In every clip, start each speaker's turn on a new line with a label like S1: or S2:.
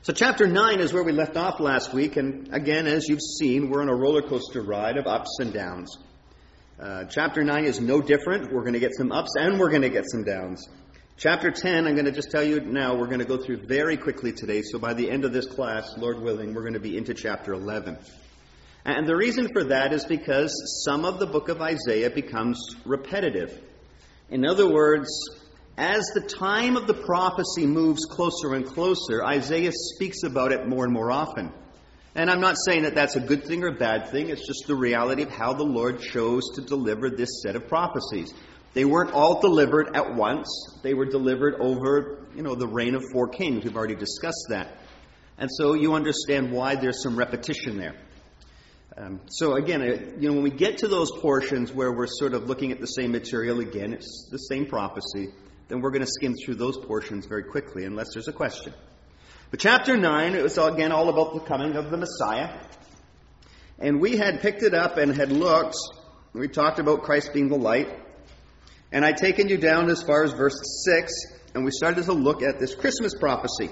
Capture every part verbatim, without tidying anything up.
S1: So chapter nine is where we left off last week, and again, as you've seen, we're on a roller coaster ride of ups and downs. Uh, chapter nine is no different. We're going to get some ups and we're going to get some downs. Chapter ten, I'm going to just tell you now, we're going to go through very quickly today, so by the end of this class, Lord willing, we're going to be into chapter eleven. And the reason for that is because some of the book of Isaiah becomes repetitive. In other words, as the time of the prophecy moves closer and closer, Isaiah speaks about it more and more often. And I'm not saying that that's a good thing or a bad thing. It's just the reality of how the Lord chose to deliver this set of prophecies. They weren't all delivered at once. They were delivered over, you know, the reign of four kings. We've already discussed that. And so you understand why there's some repetition there. Um, so again, you know, when we get to those portions where we're sort of looking at the same material again, it's the same prophecy, then we're going to skim through those portions very quickly, unless there's a question. But chapter nine, it was again all about the coming of the Messiah. And we had picked it up and had looked, we talked about Christ being the light. And I'd taken you down as far as verse six, and we started to look at this Christmas prophecy.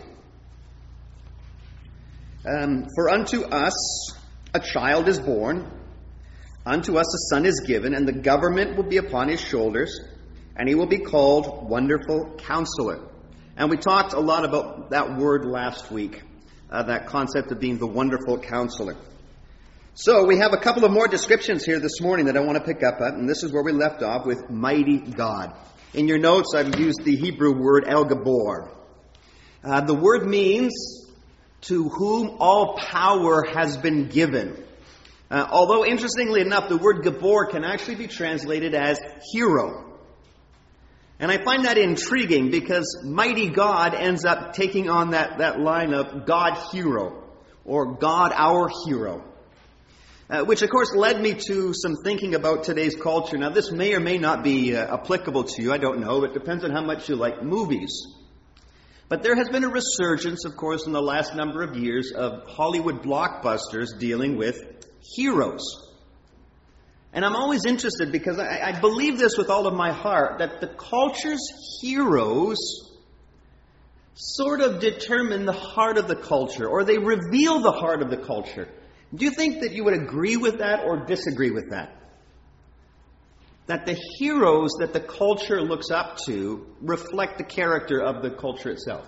S1: Um, For unto us a child is born, unto us a son is given, and the government will be upon his shoulders, and he will be called Wonderful Counselor. And we talked a lot about that word last week, uh, that concept of being the Wonderful Counselor. So we have a couple of more descriptions here this morning that I want to pick up at, and this is where we left off with Mighty God. In your notes, I've used the Hebrew word El Gabor. Uh, the word means to whom all power has been given. Uh, although, interestingly enough, the word Gabor can actually be translated as hero. And I find that intriguing because Mighty God ends up taking on that, that line of God hero, or God our hero. Uh, which, of course, led me to some thinking about today's culture. Now, this may or may not be uh, applicable to you. I don't know. It depends on how much you like movies. But there has been a resurgence, of course, in the last number of years of Hollywood blockbusters dealing with heroes. And I'm always interested because I, I believe this with all of my heart, that the culture's heroes sort of determine the heart of the culture, or they reveal the heart of the culture. Do you think that you would agree with that or disagree with that? That the heroes that the culture looks up to reflect the character of the culture itself?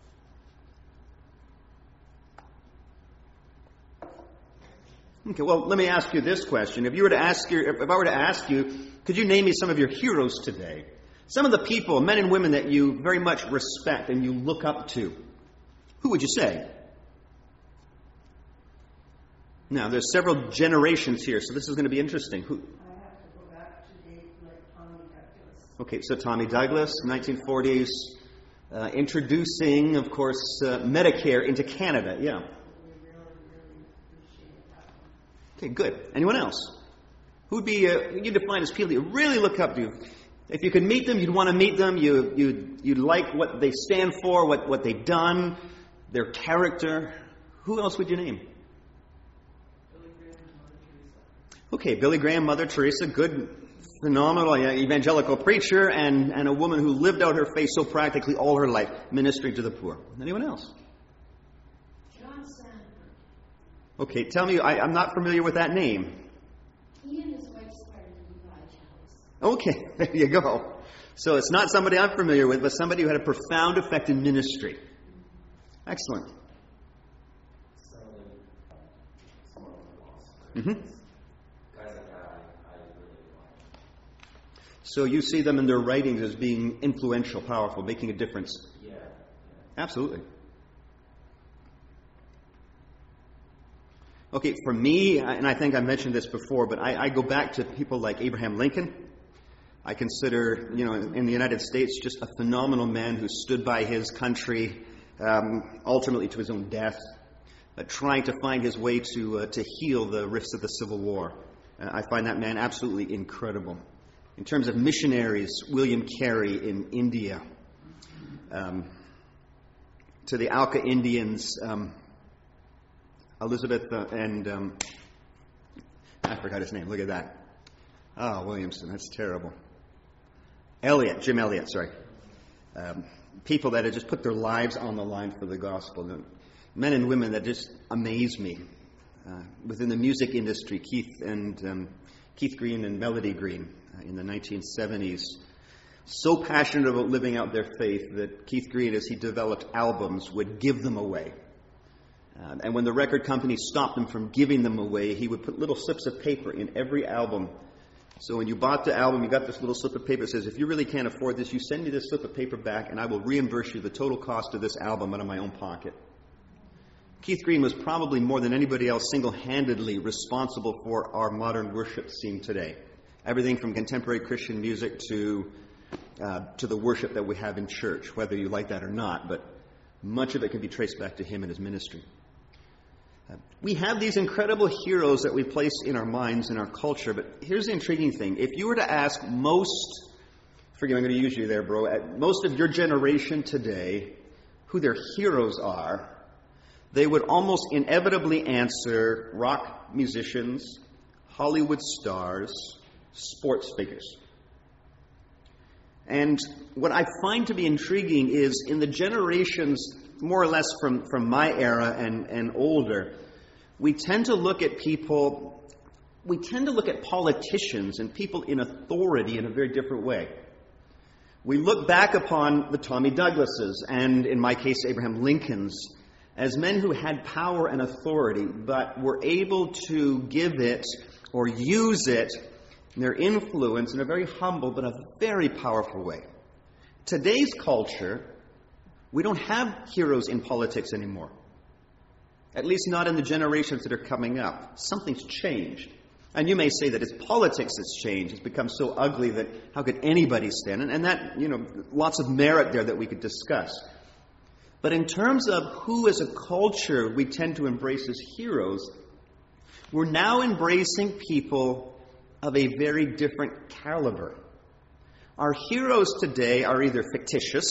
S1: Okay, well, let me ask you this question. If you were to ask your, if I were to ask you, could you name me some of your heroes today? Some of the people, men and women that you very much respect and you look up to. Who would you say? Now, there's several generations here, so this is going to be interesting. Who?
S2: I have to go back to date like Tommy Douglas.
S1: Okay, so Tommy Douglas, nineteen forties, uh, introducing, of course, uh, Medicare into Canada. Yeah.
S2: We really, really appreciate that one.
S1: Okay, good. Anyone else? Who would be, uh, you define as people that you really look up to? If you could meet them, you'd want to meet them. You, you, you'd like what they stand for, what, what they've done, their character. Who else would you name? Okay, Billy Graham, Mother Teresa, good, phenomenal evangelical preacher, and, and a woman who lived out her faith so practically all her life, ministering to the poor. Anyone else?
S2: John Sandford.
S1: Okay, tell me, I, I'm not familiar with that name.
S2: He and his wife started the Levi Chalice.
S1: Okay, there you go. So it's not somebody I'm familiar with, but somebody who had a profound effect in ministry. Excellent. Mm-hmm. So you see them in their writings as being influential, powerful, making a difference.
S3: Yeah.
S1: Absolutely. Okay, for me, and I think I mentioned this before, but I, I go back to people like Abraham Lincoln. I consider, you know, in the United States, just a phenomenal man who stood by his country, um, ultimately to his own death, uh, trying to find his way to uh, to heal the rifts of the Civil War. Uh, I find that man absolutely incredible. In terms of missionaries, William Carey in India, um, to the Alka Indians, um, Elizabeth uh, and um, I forgot his name. Look at that. Oh, Williamson. That's terrible. Elliot, Jim Elliot. Sorry. Um, people that have just put their lives on the line for the gospel. men and women that just amaze me. Uh, within the music industry, Keith and um, Keith Green and Melody Green uh, in the nineteen seventies, so passionate about living out their faith that Keith Green, as he developed albums, would give them away. Uh, and when the record company stopped him from giving them away, he would put little slips of paper in every album. So when you bought the album, you got this little slip of paper that says, if you really can't afford this, you send me this slip of paper back and I will reimburse you the total cost of this album out of my own pocket. Keith Green was probably more than anybody else single-handedly responsible for our modern worship scene today. Everything from contemporary Christian music to uh, to the worship that we have in church, whether you like that or not, but much of it can be traced back to him and his ministry. Uh, we have these incredible heroes that we place in our minds, in our culture, but here's the intriguing thing. If you were to ask most, forgive me, I'm going to use you there, bro, at most of your generation today who their heroes are, they would almost inevitably answer rock musicians, Hollywood stars, sports figures. And what I find to be intriguing is in the generations more or less from, from my era and, and older, we tend to look at people, we tend to look at politicians and people in authority in a very different way. We look back upon the Tommy Douglases and, in my case, Abraham Lincolns, as men who had power and authority, but were able to give it or use it, their influence, in a very humble but a very powerful way. Today's culture, we don't have heroes in politics anymore. At least not in the generations that are coming up. Something's changed. And you may say that it's politics that's changed. It's become so ugly that how could anybody stand? And, and that, you know, lots of merit there that we could discuss. But in terms of who as a culture we tend to embrace as heroes, we're now embracing people of a very different caliber. Our heroes today are either fictitious,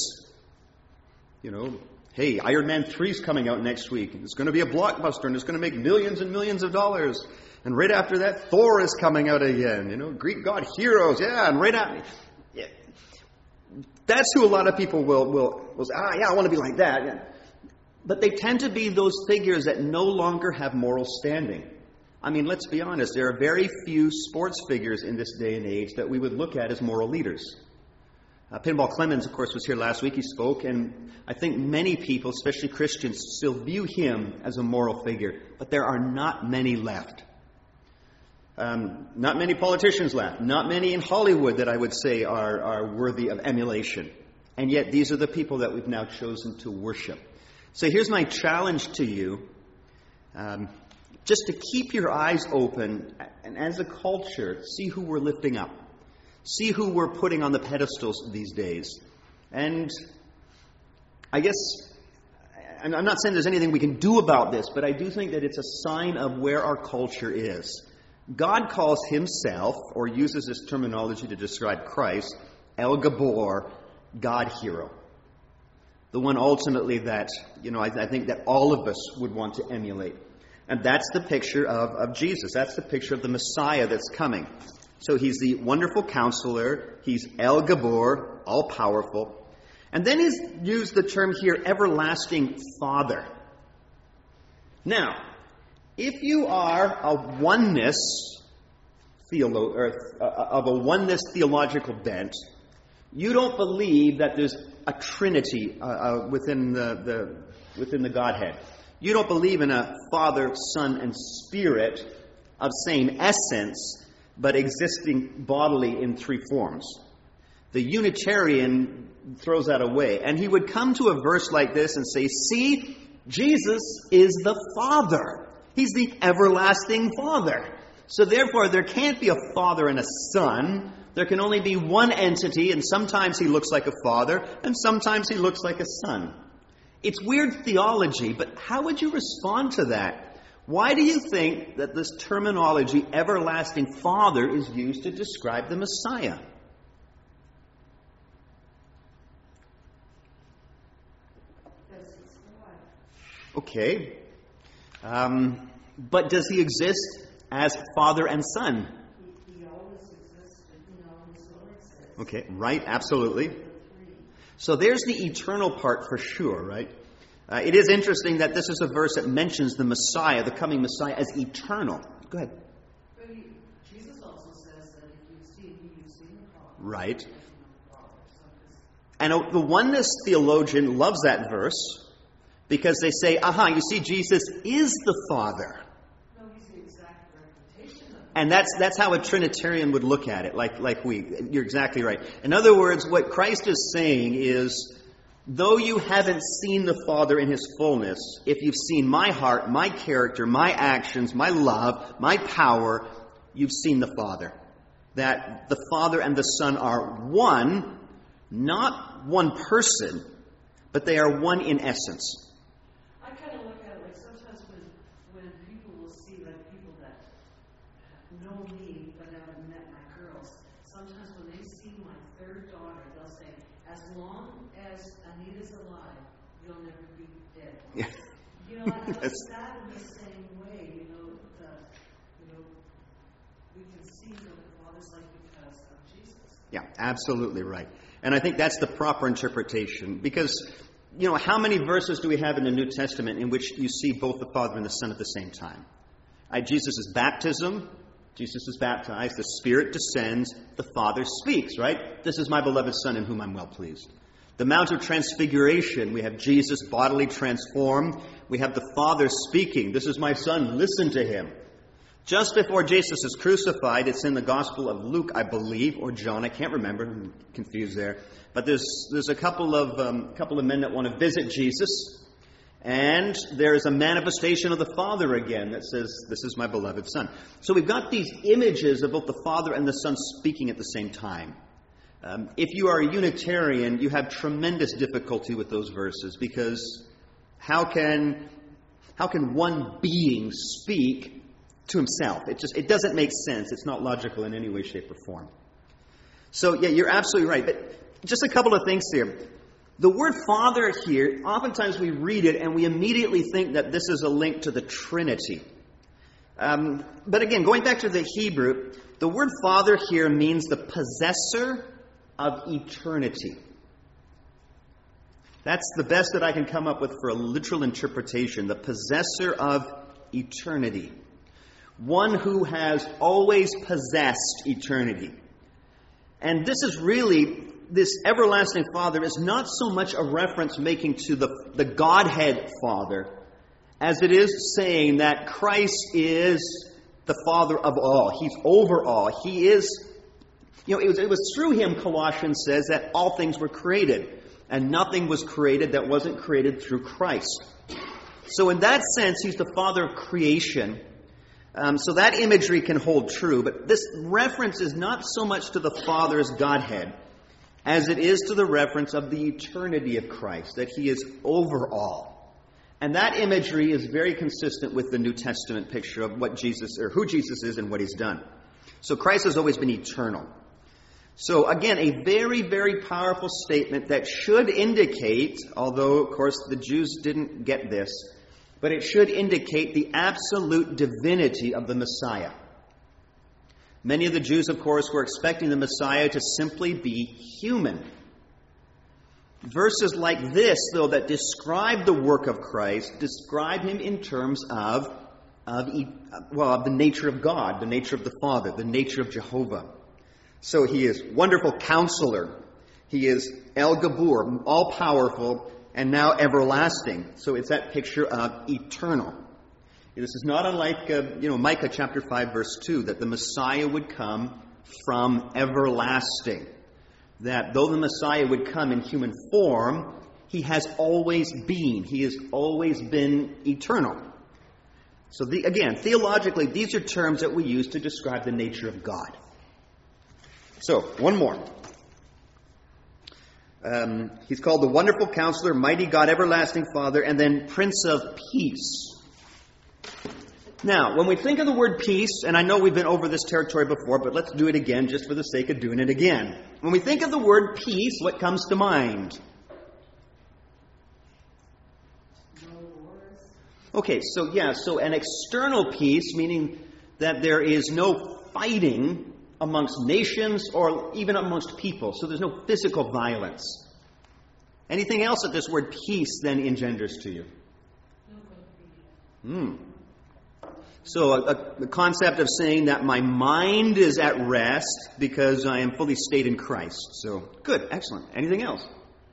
S1: you know, hey, Iron Man three is coming out next week, and it's going to be a blockbuster, and it's going to make millions and millions of dollars. And right after that, Thor is coming out again, you know, Greek god heroes, yeah, and right after... Yeah. That's who a lot of people will, will, will say, ah, yeah, I want to be like that. Yeah. But they tend to be those figures that no longer have moral standing. I mean, let's be honest, there are very few sports figures in this day and age that we would look at as moral leaders. Uh, Pinball Clemens, of course, was here last week. He spoke, and I think many people, especially Christians, still view him as a moral figure. But there are not many left. Um, not many politicians left. Not many in Hollywood that I would say are, are worthy of emulation. And yet these are the people that we've now chosen to worship. So here's my challenge to you. Um, just to keep your eyes open, and as a culture, see who we're lifting up. See who we're putting on the pedestals these days. And I guess, I'm not saying there's anything we can do about this, but I do think that it's a sign of where our culture is. God calls himself, or uses this terminology to describe Christ, El Gabor, God hero. The one ultimately that, you know, I, I think that all of us would want to emulate. And that's the picture of, of Jesus. That's the picture of the Messiah that's coming. So he's the wonderful counselor. He's El Gabor, all-powerful. And then he's used the term here, everlasting Father. Now, if you are a oneness theolo- or uh, of a oneness theological bent, you don't believe that there's a Trinity uh, uh, within the, the within the Godhead. You don't believe in a Father, Son, and Spirit of same essence, but existing bodily in three forms. The Unitarian throws that away, and he would come to a verse like this and say, "See, Jesus is the Father. He's the everlasting Father. So therefore, there can't be a Father and a Son. There can only be one entity, and sometimes he looks like a father, and sometimes he looks like a son." It's weird theology, but how would you respond to that? Why do you think that this terminology, everlasting Father, is used to describe the Messiah?
S2: Because he's God.
S1: Okay. Um, but does he exist as Father and Son?
S2: He, he always existed, you know, his Lord says.
S1: Okay, right, absolutely. So there's the eternal part for sure, right? Uh, it is interesting that this is a verse that mentions the Messiah, the coming Messiah, as eternal. Go ahead.
S3: But he, Jesus also says that if you've seen me, you've seen the Father.
S1: Right. And the oneness theologian loves that verse because they say, aha, you see, Jesus is the Father.
S3: No, he's the exact representation of it.
S1: And that's that's how a Trinitarian would look at it, like like we. You're exactly right. In other words, what Christ is saying is, though you haven't seen the Father in his fullness, if you've seen my heart, my character, my actions, my love, my power, you've seen the Father. That the Father and the Son are one, not one person, but they are one in essence.
S3: I kind of look at it like sometimes when, when people will see, like people that know me but haven't met my girls, sometimes when they see my third daughter, they'll say, as long as Anita's alive, you'll never be dead.
S1: Yeah.
S3: You know, I
S1: Yes.
S3: it's that in the same way, you know, the, you know, we can see that the Father's like because of Jesus.
S1: Yeah, absolutely right. And I think that's the proper interpretation. Because, you know, how many verses do we have in the New Testament in which you see both the Father and the Son at the same time? At Jesus' baptism, Jesus is baptized, the Spirit descends, the Father speaks, right? This is my beloved Son in whom I'm well pleased. The Mount of Transfiguration, we have Jesus bodily transformed. We have the Father speaking, this is my Son, listen to him. Just before Jesus is crucified, it's in the Gospel of Luke, I believe, or John, I can't remember, I'm confused there. But there's there's a couple of um, couple of men that want to visit Jesus, and there's a manifestation of the Father again that says, this is my beloved Son. So we've got these images of both the Father and the Son speaking at the same time. Um, if you are a Unitarian, you have tremendous difficulty with those verses, because how can how can one being speak to himself? It just it doesn't make sense. It's not logical in any way, shape, or form. So yeah, you're absolutely right. But just a couple of things here. The word Father here, oftentimes we read it and we immediately think that this is a link to the Trinity. Um, but again, going back to the Hebrew, the word Father here means the possessor of eternity. That's the best that I can come up with for a literal interpretation. The possessor of eternity. One who has always possessed eternity. And this is really, this everlasting Father is not so much a reference making to the, the Godhead Father, as it is saying that Christ is the Father of all. He's over all. He is, you know, it was, it was through him, Colossians says, that all things were created. And nothing was created that wasn't created through Christ. So in that sense, he's the Father of creation. Um, so that imagery can hold true, but this reference is not so much to the Father's Godhead as it is to the reference of the eternity of Christ, that he is over all. And that imagery is very consistent with the New Testament picture of what Jesus, or who Jesus is and what he's done. So Christ has always been eternal. So again, a very, very powerful statement that should indicate, although of course the Jews didn't get this, but it should indicate the absolute divinity of the Messiah. Many of the Jews, of course, were expecting the Messiah to simply be human. Verses like this, though, that describe the work of Christ, describe him in terms of, of, well, of the nature of God, the nature of the Father, the nature of Jehovah. So he is wonderful counselor. He is El Gabor, all-powerful, and now everlasting. So it's that picture of eternal. This is not unlike, uh, you know, Micah chapter five, verse two, that the Messiah would come from everlasting. That though the Messiah would come in human form, he has always been. He has always been eternal. So the, again, theologically, these are terms that we use to describe the nature of God. So, one more. Um, he's called the Wonderful Counselor, Mighty God, Everlasting Father, and then Prince of Peace. Now, when we think of the word peace, and I know we've been over this territory before, but let's do it again just for the sake of doing it again. When we think of the word peace, what comes to mind? Okay, so yeah, so an external peace, meaning that there is no fighting amongst nations or even amongst people. So there's no physical violence. Anything else that this word peace then engenders to you? Hmm. So a, a, the concept of saying that my mind is at rest because I am fully stayed in Christ. So, good, excellent. Anything else?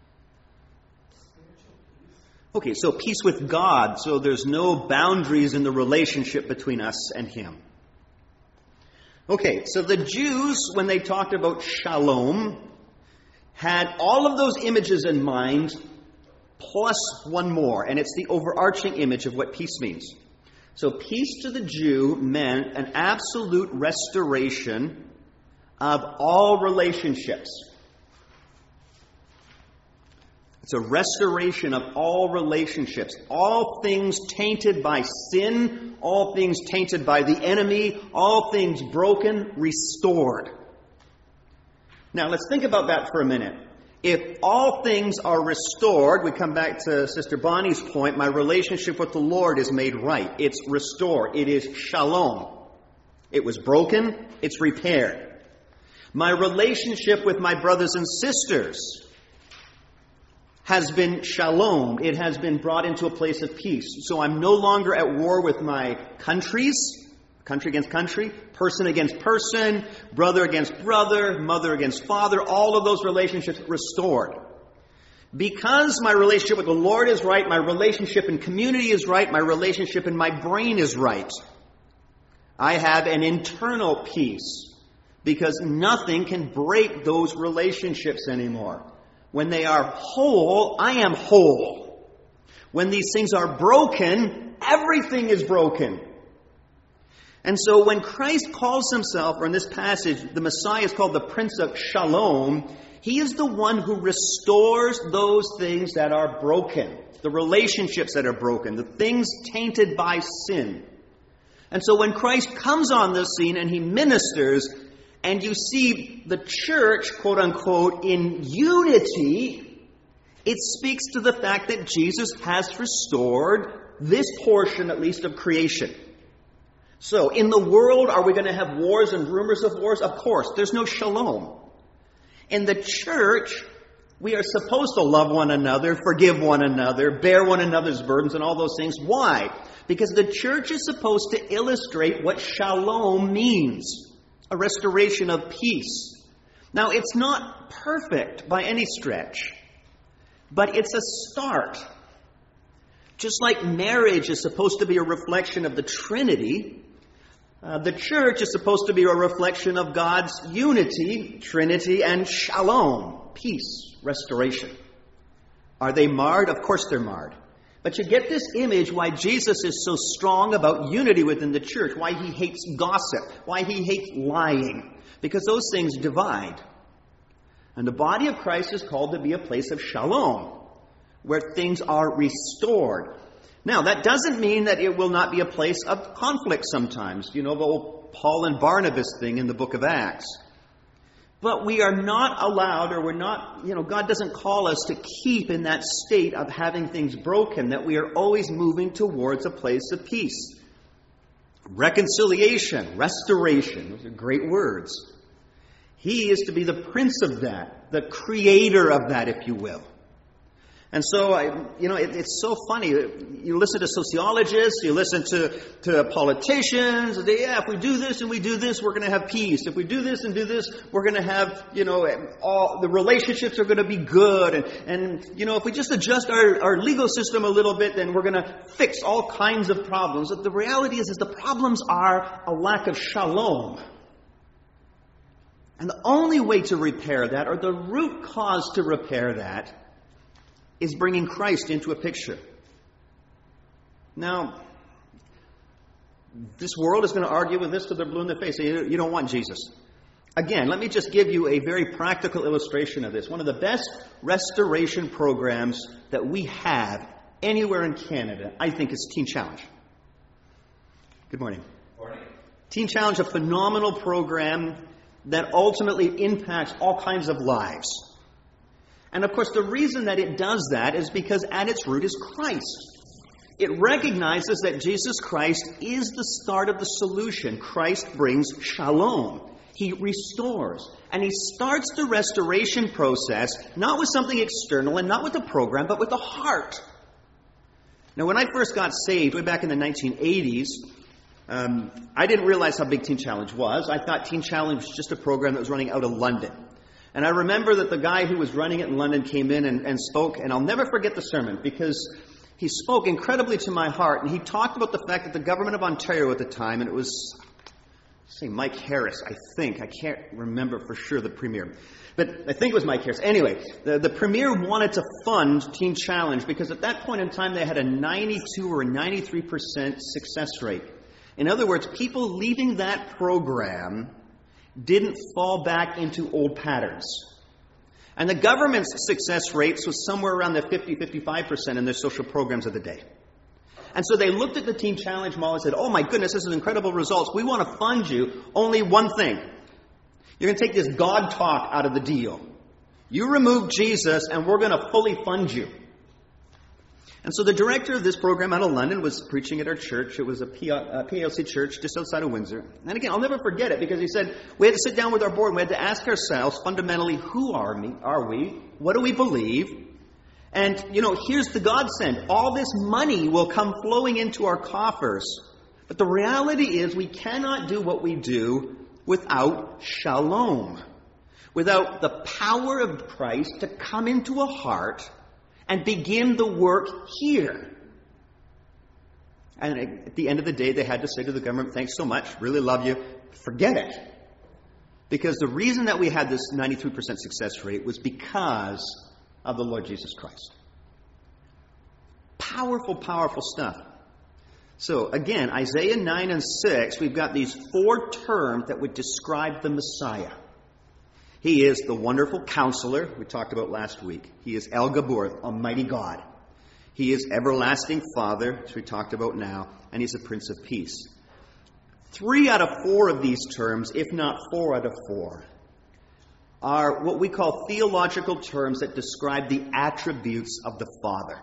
S1: Okay, so peace with God. So there's no boundaries in the relationship between us and Him. Okay, so the Jews, when they talked about shalom, had all of those images in mind, plus one more, and it's the overarching image of what peace means. So peace to the Jew meant an absolute restoration of all relationships. It's a restoration of all relationships. All things tainted by sin, all things tainted by the enemy, all things broken, restored. Now let's think about that for a minute. If all things are restored, we come back to Sister Bonnie's point, my relationship with the Lord is made right. It's restored. It is shalom. It was broken. It's repaired. My relationship with my brothers and sisters has been shalom. It has been brought into a place of peace. So I'm no longer at war with my countries, country against country, person against person, brother against brother, mother against father, all of those relationships restored. Because my relationship with the Lord is right, my relationship in community is right, my relationship in my brain is right. I have an internal peace because nothing can break those relationships anymore. When they are whole, I am whole. When these things are broken, everything is broken. And so when Christ calls himself, or in this passage, the Messiah is called the Prince of Shalom, he is the one who restores those things that are broken, the relationships that are broken, the things tainted by sin. And so when Christ comes on the scene and he ministers, and you see the church, quote unquote, in unity, it speaks to the fact that Jesus has restored this portion, at least, of creation. So, in the world, are we going to have wars and rumors of wars? Of course. There's no shalom. In the church, we are supposed to love one another, forgive one another, bear one another's burdens, and all those things. Why? Because the church is supposed to illustrate what shalom means. A restoration of peace. Now, it's not perfect by any stretch, but it's a start. Just like marriage is supposed to be a reflection of the Trinity, uh, the church is supposed to be a reflection of God's unity, Trinity, and shalom, peace, restoration. Are they marred? Of course they're marred. But you get this image why Jesus is so strong about unity within the church, why he hates gossip, why he hates lying, because those things divide. And the body of Christ is called to be a place of shalom, where things are restored. Now, that doesn't mean that it will not be a place of conflict sometimes. You know, the old Paul and Barnabas thing in the book of Acts. But we are not allowed, or we're not, you know, God doesn't call us to keep in that state of having things broken, that we are always moving towards a place of peace. Reconciliation, restoration, those are great words. He is to be the prince of that, the creator of that, if you will. And so, I, you know, it, it's so funny. You listen to sociologists, you listen to, to politicians. They, yeah, if we do this and we do this, we're going to have peace. If we do this and do this, we're going to have, you know, all the relationships are going to be good. And, and you know, if we just adjust our, our legal system a little bit, then we're going to fix all kinds of problems. But the reality is, is the problems are a lack of shalom. And the only way to repair that, or the root cause to repair that, is bringing Christ into a picture. Now, this world is going to argue with this till they're blue in the face. You don't want Jesus. Again, let me just give you a very practical illustration of this. One of the best restoration programs that we have anywhere in Canada, I think, is Teen Challenge. Good morning.
S4: Morning.
S1: Teen Challenge, a phenomenal program that ultimately impacts all kinds of lives. And of course, the reason that it does that is because at its root is Christ. It recognizes that Jesus Christ is the start of the solution. Christ brings shalom. He restores. And he starts the restoration process not with something external and not with a program, but with the heart. Now, when I first got saved, way back in the nineteen eighties, um, I didn't realize how big Teen Challenge was. I thought Teen Challenge was just a program that was running out of London. And I remember that the guy who was running it in London came in and, and spoke, and I'll never forget the sermon because he spoke incredibly to my heart. And he talked about the fact that the government of Ontario at the time, and it was, say, Mike Harris, I think. I can't remember for sure the premier. But I think it was Mike Harris. Anyway, the, the premier wanted to fund Teen Challenge because at that point in time they had a ninety-two or a ninety-three percent success rate. In other words, people leaving that program didn't fall back into old patterns. And the government's success rates was somewhere around the fifty, fifty-five percent in their social programs of the day. And so they looked at the Teen Challenge model and said, oh my goodness, this is incredible results. We want to fund you. Only one thing. You're going to take this God talk out of the deal. You remove Jesus and we're going to fully fund you. And so the director of this program out of London was preaching at our church. It was a P L C church just outside of Windsor. And again, I'll never forget it because he said, we had to sit down with our board and we had to ask ourselves fundamentally, who are we? Are we? What do we believe? And, you know, here's the godsend. All this money will come flowing into our coffers. But the reality is we cannot do what we do without shalom. Without the power of Christ to come into a heart and begin the work here. And at the end of the day, they had to say to the government, thanks so much, really love you, forget it. Because the reason that we had this ninety-three percent success rate was because of the Lord Jesus Christ. Powerful, powerful stuff. So again, Isaiah nine and six, we've got these four terms that would describe the Messiah. He is the wonderful counselor we talked about last week. He is El Gabor, Almighty God. He is everlasting Father, which we talked about now, and he's a Prince of Peace. Three out of four of these terms, if not four out of four, are what we call theological terms that describe the attributes of the Father.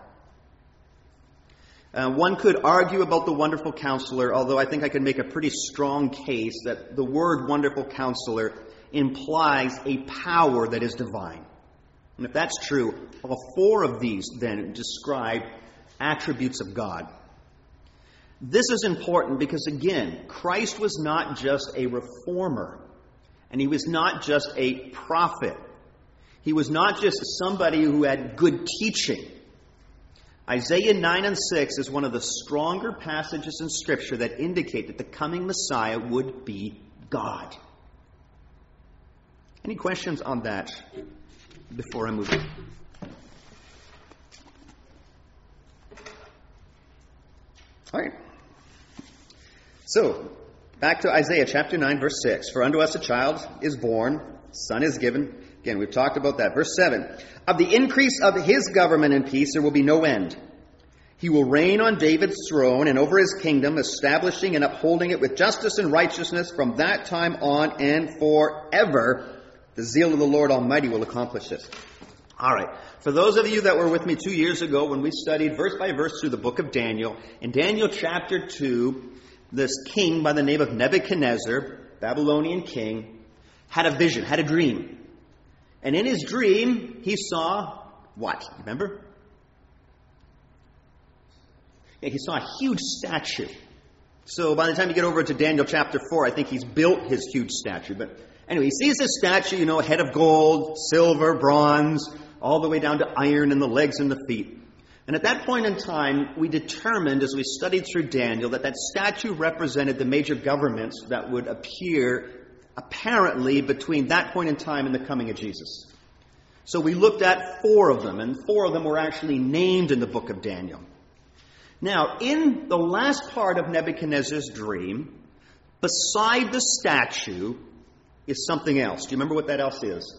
S1: Uh, one could argue about the wonderful counselor, although I think I could make a pretty strong case that the word wonderful counselor implies a power that is divine. And if that's true, all four of these then describe attributes of God. This is important because, again, Christ was not just a reformer, and he was not just a prophet. He was not just somebody who had good teaching. Isaiah nine and six is one of the stronger passages in Scripture that indicate that the coming Messiah would be God. Any questions on that before I move on? All right. So, back to Isaiah chapter nine, verse six. For unto us a child is born, son is given. Again, we've talked about that. Verse seven. Of the increase of his government and peace there will be no end. He will reign on David's throne and over his kingdom, establishing and upholding it with justice and righteousness from that time on and forever. The zeal of the Lord Almighty will accomplish this. All right. For those of you that were with me two years ago when we studied verse by verse through the book of Daniel, in Daniel chapter two, this king by the name of Nebuchadnezzar, Babylonian king, had a vision, had a dream. And in his dream, he saw what? Remember? Yeah, he saw a huge statue. So by the time you get over to Daniel chapter four, I think he's built his huge statue. But anyway, he sees this statue, you know, a head of gold, silver, bronze, all the way down to iron in the legs and the feet. And at that point in time, we determined, as we studied through Daniel, that that statue represented the major governments that would appear apparently between that point in time and the coming of Jesus. So we looked at four of them, and four of them were actually named in the book of Daniel. Now, in the last part of Nebuchadnezzar's dream, beside the statue is something else. Do you remember what that else is?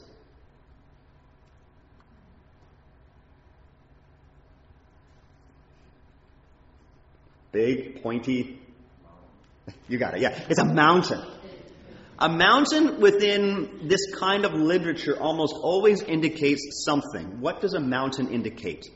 S1: Big, pointy. You got it. Yeah, it's a mountain. A mountain within this kind of literature almost always indicates something. What does a mountain indicate?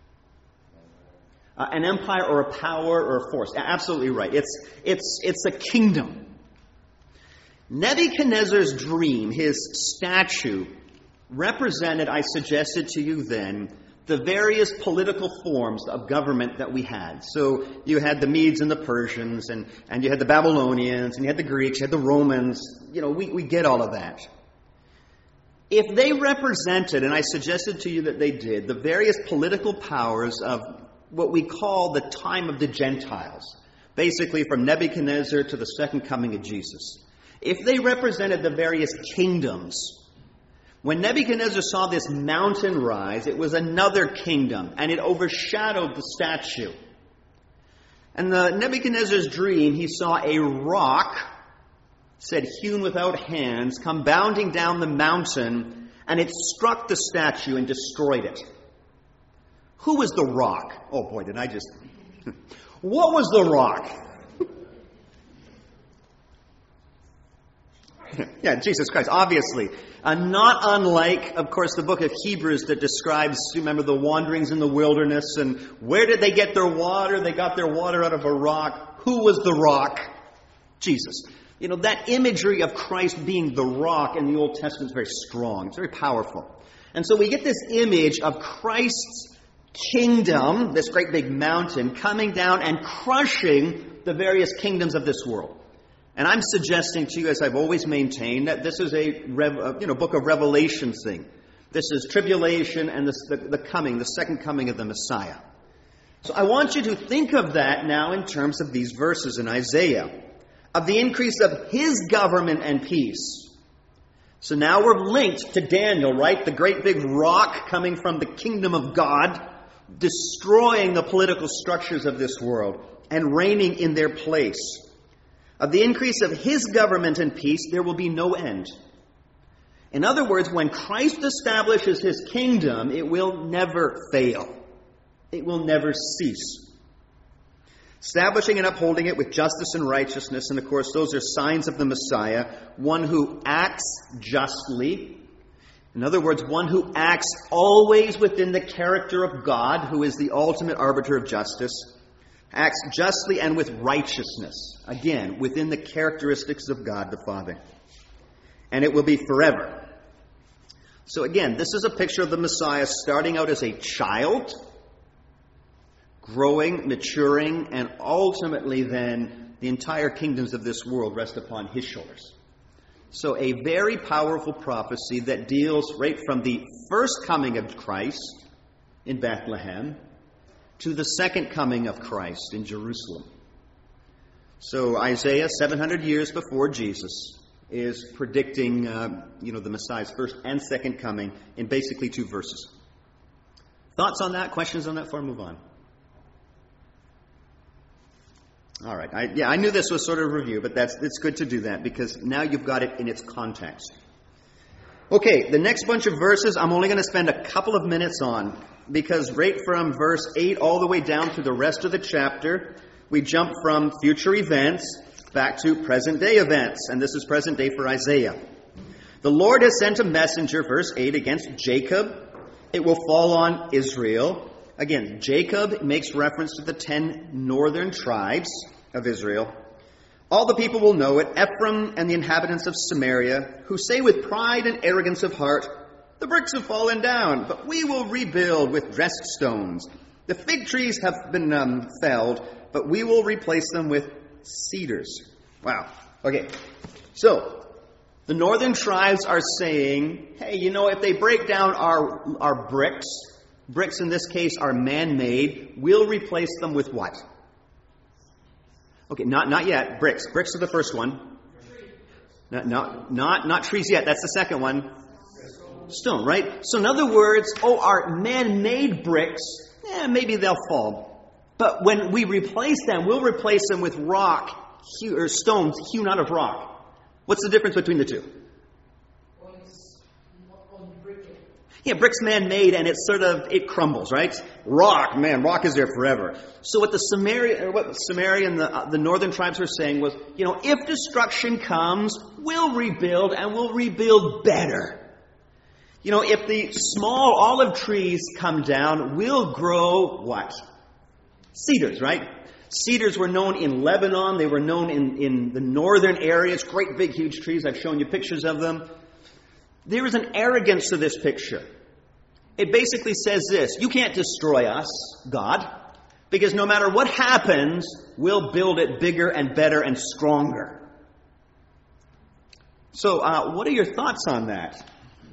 S1: Uh, an empire or a power or a force. Absolutely right. It's it's it's a kingdom. Nebuchadnezzar's dream, his statue, represented, I suggested to you then, the various political forms of government that we had. So you had the Medes and the Persians, and, and you had the Babylonians, and you had the Greeks, you had the Romans. You know, we, we get all of that. If they represented, and I suggested to you that they did, the various political powers of what we call the time of the Gentiles, basically from Nebuchadnezzar to the second coming of Jesus. If they represented the various kingdoms, when Nebuchadnezzar saw this mountain rise, it was another kingdom, and it overshadowed the statue. And the Nebuchadnezzar's dream, he saw a rock, said hewn without hands, come bounding down the mountain, and it struck the statue and destroyed it. Who was the rock? Oh boy, did I just... What was the rock? Yeah, Jesus Christ, obviously. Uh, not unlike, of course, the book of Hebrews that describes, remember, the wanderings in the wilderness, and where did they get their water? They got their water out of a rock. Who was the rock? Jesus. You know, that imagery of Christ being the rock in the Old Testament is very strong. It's very powerful. And so we get this image of Christ's kingdom, this great big mountain, coming down and crushing the various kingdoms of this world. And I'm suggesting to you, as I've always maintained, that this is a you know book of Revelation thing. This is tribulation and the, the, the coming, the second coming of the Messiah. So I want you to think of that now in terms of these verses in Isaiah, of the increase of his government and peace. So now we're linked to Daniel, right? The great big rock coming from the kingdom of God, destroying the political structures of this world and reigning in their place. Of the increase of his government and peace, there will be no end. In other words, when Christ establishes his kingdom, it will never fail. It will never cease. Establishing and upholding it with justice and righteousness, and of course those are signs of the Messiah, one who acts justly. In other words, one who acts always within the character of God, who is the ultimate arbiter of justice. Acts justly and with righteousness. Again, within the characteristics of God the Father. And it will be forever. So again, this is a picture of the Messiah starting out as a child, growing, maturing, and ultimately then the entire kingdoms of this world rest upon his shoulders. So a very powerful prophecy that deals right from the first coming of Christ in Bethlehem to the second coming of Christ in Jerusalem. So Isaiah, seven hundred years before Jesus, is predicting uh, you know, the Messiah's first and second coming in basically two verses. Thoughts on that? Questions on that before I move on? All right. I, yeah, I knew this was sort of a review, but that's it's good to do that because now you've got it in its context. Okay, the next bunch of verses I'm only going to spend a couple of minutes on because right from verse eight all the way down to the rest of the chapter, we jump from future events back to present day events, and this is present day for Isaiah. The Lord has sent a messenger, verse eight, against Jacob. It will fall on Israel. Again, Jacob makes reference to the ten northern tribes of Israel. All the people will know it, Ephraim and the inhabitants of Samaria, who say with pride and arrogance of heart, the bricks have fallen down, but we will rebuild with dressed stones. The fig trees have been um, felled, but we will replace them with cedars. Wow. Okay. So, the northern tribes are saying, hey, you know, if they break down our, our bricks, bricks in this case are man-made, we'll replace them with what? Okay, not not yet. Bricks. Bricks are the first one. Not, not, not, not trees yet. That's the second one. Stone, right? So in other words, oh, our man-made bricks, eh, maybe they'll fall. But when we replace them, we'll replace them with rock, hew, or stones hewn out of rock. What's the difference between the two? Yeah, brick's man-made and it's sort of, it crumbles, right? Rock, man, rock is there forever. So what the Samaria, or what Samaria and the, uh, the northern tribes were saying was, you know, if destruction comes, we'll rebuild and we'll rebuild better. You know, if the small olive trees come down, we'll grow what? Cedars, right? Cedars were known in Lebanon. They were known in, in the northern areas. Great big huge trees. I've shown you pictures of them. There is an arrogance to this picture. It basically says this: you can't destroy us, God, because no matter what happens, we'll build it bigger and better and stronger. So, uh, what are your thoughts on that?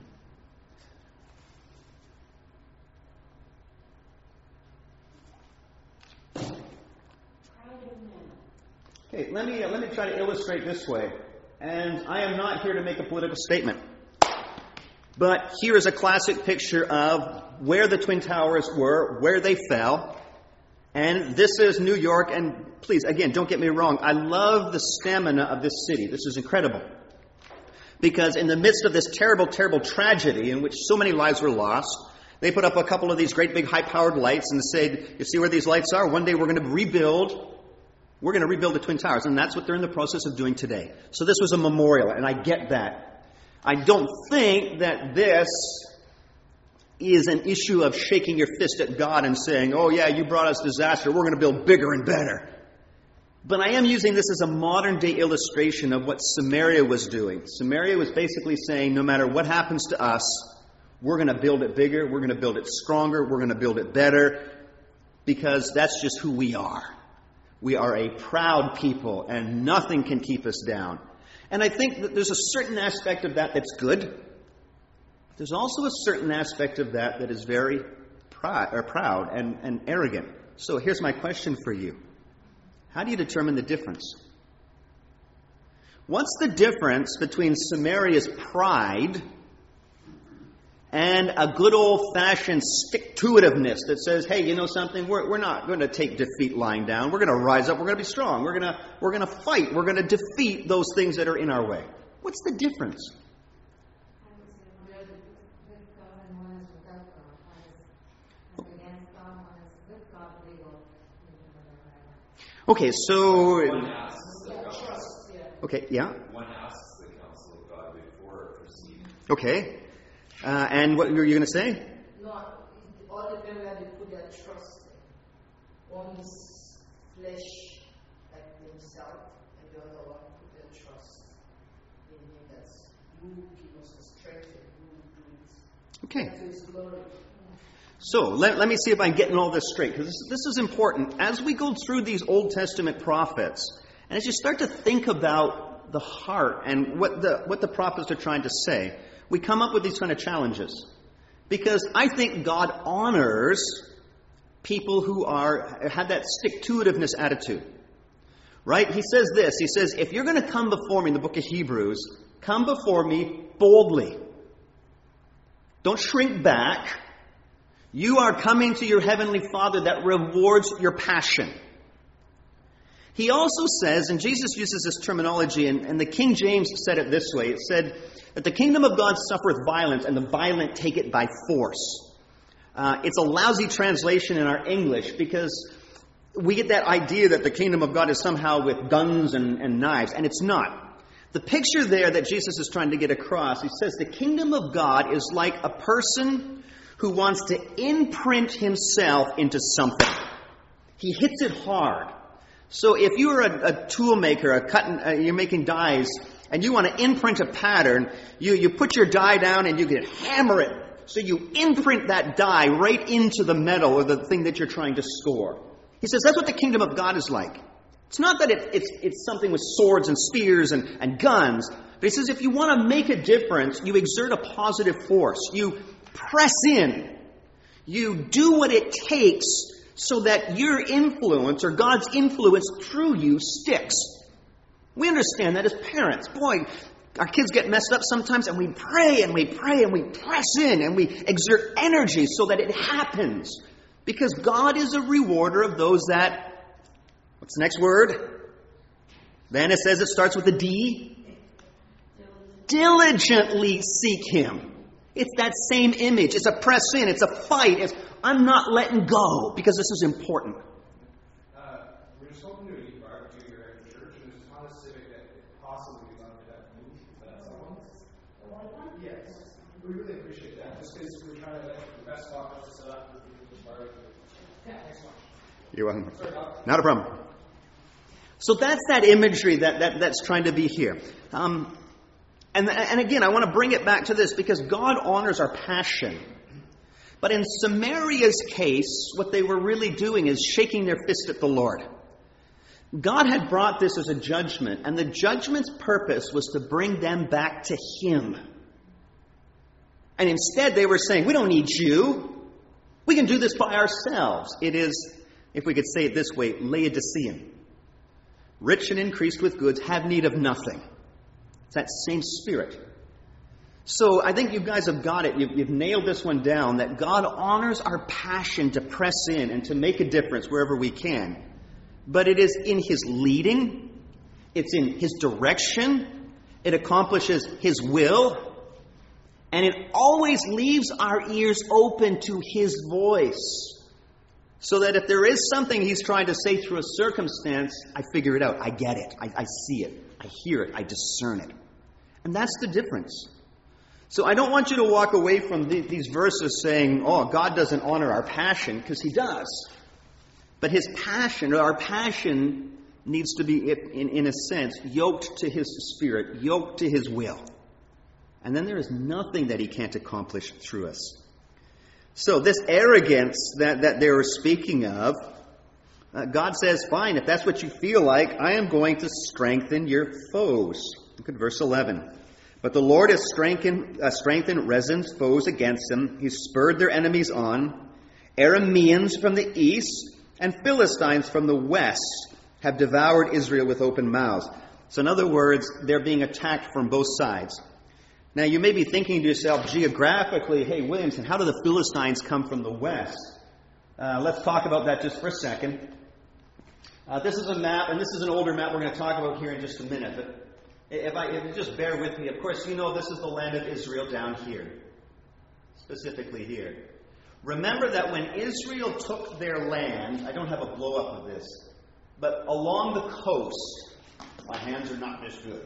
S1: Okay, let me uh, let me try to illustrate this way. And I am not here to make a political statement. But here is a classic picture of where the Twin Towers were, where they fell. And this is New York. And please, again, don't get me wrong. I love the stamina of this city. This is incredible. Because in the midst of this terrible, terrible tragedy in which so many lives were lost, they put up a couple of these great big high-powered lights and said, you see where these lights are? One day we're going to rebuild. We're going to rebuild the Twin Towers. And that's what they're in the process of doing today. So this was a memorial, and I get that. I don't think that this is an issue of shaking your fist at God and saying, oh yeah, you brought us disaster, we're going to build bigger and better. But I am using this as a modern day illustration of what Samaria was doing. Samaria was basically saying, no matter what happens to us, we're going to build it bigger, we're going to build it stronger, we're going to build it better, because that's just who we are. We are a proud people, and nothing can keep us down. And I think that there's a certain aspect of that that's good. There's also a certain aspect of that that is very proud, or proud and, and arrogant. So here's my question for you. How do you determine the difference? What's the difference between Samaria's pride and a good old-fashioned stick-to-itiveness that says, hey, you know something? We're, we're not going to take defeat lying down. We're going to rise up. We're going to be strong. We're going to, we're going to fight. We're going to defeat those things that are in our way. What's the difference? Okay, so...
S4: One asks the counsel.
S1: Okay, yeah.
S4: One asks the counsel of God before proceeding.
S1: Okay. Uh, and what were you going to say?
S5: No, it all depends where they put their trust in. One is flesh, like themselves, and the other one put their trust in Him. That's who gives us the strength and who do it.
S1: Okay.
S5: To His glory.
S1: So, let, let me see if I'm getting all this straight, because this, this is important. As we go through these Old Testament prophets, and as you start to think about the heart and what the what the prophets are trying to say, we come up with these kind of challenges. Because I think God honors people who are have that stick-to-itiveness attitude. Right? He says this. He says, if you're going to come before me in the book of Hebrews, come before me boldly. Don't shrink back. You are coming to your heavenly Father that rewards your passion. He also says, and Jesus uses this terminology, and, and the King James said it this way. It said that the kingdom of God suffereth violence, and the violent take it by force. Uh, it's a lousy translation in our English, because we get that idea that the kingdom of God is somehow with guns and, and knives, and it's not. The picture there that Jesus is trying to get across, he says the kingdom of God is like a person who wants to imprint himself into something. He hits it hard. So if you're a, a tool maker, a cutting, uh, you're making dies, and you want to imprint a pattern, you, you put your die down and you can hammer it. So you imprint that die right into the metal or the thing that you're trying to score. He says that's what the kingdom of God is like. It's not that it, it's, it's something with swords and spears and, and guns. But he says if you want to make a difference, you exert a positive force. You press in. You do what it takes so that your influence or God's influence through you sticks. We understand that as parents. Boy, our kids get messed up sometimes, and we pray and we pray and we press in and we exert energy so that it happens. Because God is a rewarder of those that, what's the next word? Then it says it starts with a D. Diligently seek Him. It's that same image. It's a press in. It's a fight. It's, I'm not letting go because this is important.
S6: Uh, we're just hoping to eat barbecue here at the church, and there's not a civic that possibly is under that move. That's all. Yes. We really appreciate that. Just because we're trying to get the best spot to set up for the barbecue. Yeah, thanks so much.
S1: You're welcome.
S6: Sorry, Doc.
S1: Not a problem. So that's that imagery that, that that's trying to be here. Um, and, and again, I want to bring it back to this because God honors our passion. But in Samaria's case, what they were really doing is shaking their fist at the Lord. God had brought this as a judgment, and the judgment's purpose was to bring them back to Him. And instead they were saying, we don't need you. We can do this by ourselves. It is, if we could say it this way, Laodicean. Rich and increased with goods, have need of nothing. It's that same spirit. So I think you guys have got it. You've, you've nailed this one down, that God honors our passion to press in and to make a difference wherever we can. But it is in His leading. It's in His direction. It accomplishes His will. And it always leaves our ears open to His voice. So that if there is something He's trying to say through a circumstance, I figure it out. I get it. I, I see it. I hear it. I discern it. And that's the difference. So I don't want you to walk away from the, these verses saying, oh, God doesn't honor our passion, because He does. But His passion, or our passion, needs to be, in, in a sense, yoked to His Spirit, yoked to His will. And then there is nothing that He can't accomplish through us. So this arrogance that, that they were speaking of, uh, God says, fine, if that's what you feel like, I am going to strengthen your foes. Look at verse eleven. But the Lord has strengthened, uh, strengthened Rezin's foes against them. He spurred their enemies on. Arameans from the east and Philistines from the west have devoured Israel with open mouths. So in other words, they're being attacked from both sides. Now you may be thinking to yourself, geographically, hey, Williamson, how do the Philistines come from the west? Uh, let's talk about that just for a second. Uh, this is a map, and this is an older map we're going to talk about here in just a minute. But if I if you just bear with me, of course, you know this is the land of Israel down here, specifically here. Remember that when Israel took their land, I don't have a blow-up of this, but along the coast, my hands are not this good.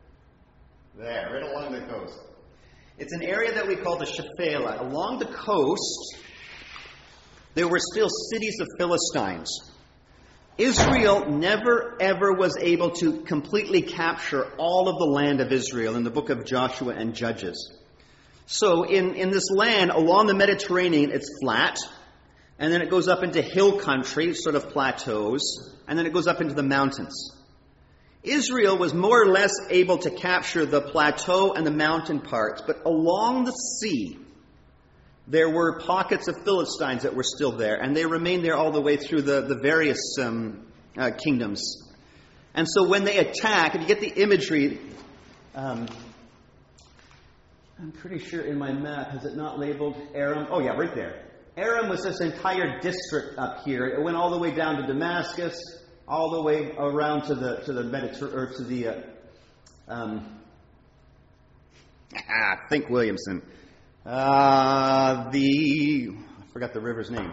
S1: There, right along the coast. It's an area that we call the Shephelah. Along the coast, there were still cities of Philistines. Israel never, ever was able to completely capture all of the land of Israel in the book of Joshua and Judges. So in, in this land, along the Mediterranean, it's flat, and then it goes up into hill country, sort of plateaus, and then it goes up into the mountains. Israel was more or less able to capture the plateau and the mountain parts, but along the sea, there were pockets of Philistines that were still there, and they remained there all the way through the, the various um, uh, kingdoms. And so when they attack, if you get the imagery, um, I'm pretty sure in my map, has it not labeled Aram? Oh yeah, right there. Aram was this entire district up here. It went all the way down to Damascus, all the way around to the to the Mediterranean, or to the uh, um, ah, think Williamson, uh, the I forgot the river's name.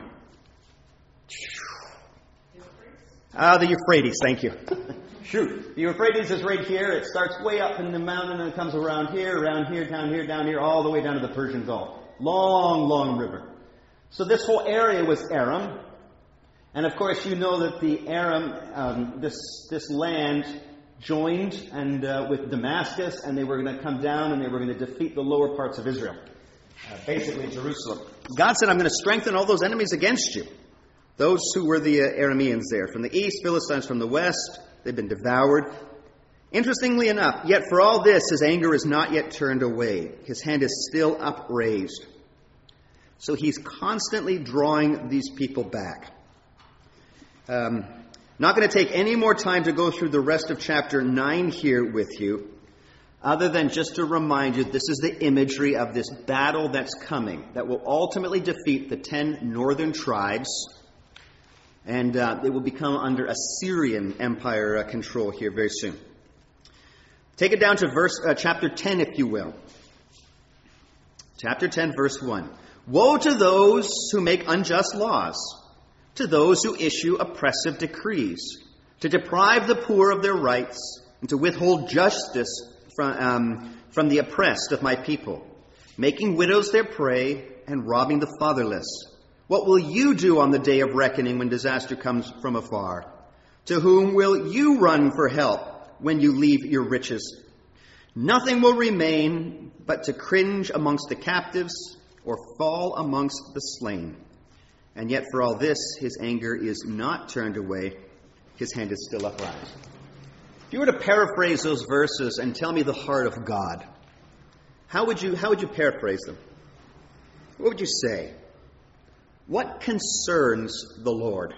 S1: Ah, uh, the Euphrates. Thank you. Shoot, the Euphrates is right here. It starts way up in the mountain and it comes around here, around here, down here, down here, all the way down to the Persian Gulf. Long, long river. So this whole area was Aram. And of course, you know that the Aram, um, this this land joined and uh, with Damascus, and they were going to come down and they were going to defeat the lower parts of Israel, uh, basically Jerusalem. God said, I'm going to strengthen all those enemies against you. Those who were the uh, Arameans there. From the east, Philistines from the west, they've been devoured. Interestingly enough, yet for all this, his anger is not yet turned away. His hand is still upraised. So he's constantly drawing these people back. Um, not going to take any more time to go through the rest of chapter nine here with you, other than just to remind you this is the imagery of this battle that's coming, that will ultimately defeat the ten northern tribes, and uh, it will become under Assyrian Empire uh, control here very soon. Take it down to verse uh, chapter ten, if you will. Chapter ten, verse one. Woe to those who make unjust laws, to those who issue oppressive decrees, to deprive the poor of their rights, and to withhold justice from, um, from the oppressed of my people, making widows their prey and robbing the fatherless. What will you do on the day of reckoning when disaster comes from afar? To whom will you run for help when you leave your riches? Nothing will remain but to cringe amongst the captives or fall amongst the slain. And yet for all this, his anger is not turned away. His hand is still upright. If you were to paraphrase those verses and tell me the heart of God, how would you, how would you paraphrase them? What would you say? What concerns the Lord?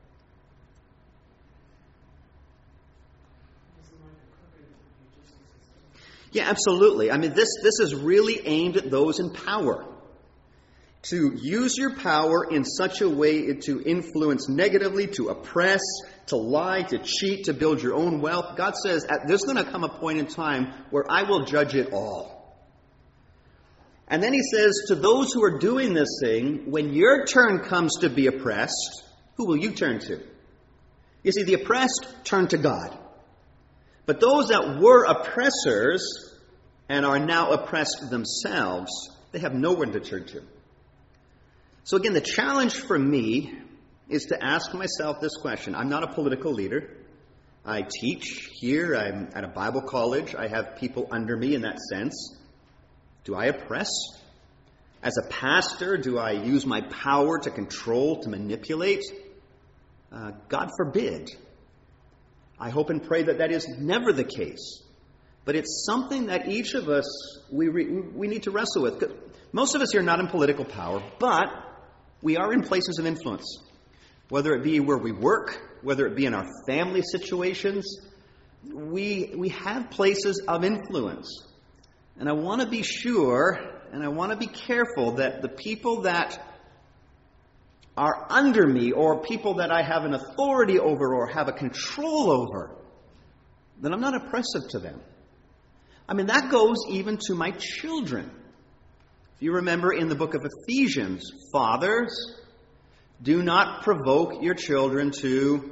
S1: Yeah, absolutely. I mean, this, this is really aimed at those in power. To use your power in such a way to influence negatively, to oppress, to lie, to cheat, to build your own wealth. God says, there's going to come a point in time where I will judge it all. And then he says, to those who are doing this thing, when your turn comes to be oppressed, who will you turn to? You see, the oppressed turn to God. But those that were oppressors and are now oppressed themselves, they have no one to turn to. So again, the challenge for me is to ask myself this question. I'm not a political leader. I teach here. I'm at a Bible college. I have people under me in that sense. Do I oppress? As a pastor, do I use my power to control, to manipulate? Uh, God forbid. I hope and pray that that is never the case. But it's something that each of us, we re, we need to wrestle with. Most of us here are not in political power, but we are in places of influence. Whether it be where we work, whether it be in our family situations, we, we have places of influence. And I want to be sure, and I want to be careful that the people that are under me, or people that I have an authority over or have a control over, that I'm not oppressive to them. I mean, that goes even to my children. If you remember in the book of Ephesians, fathers, do not provoke your children to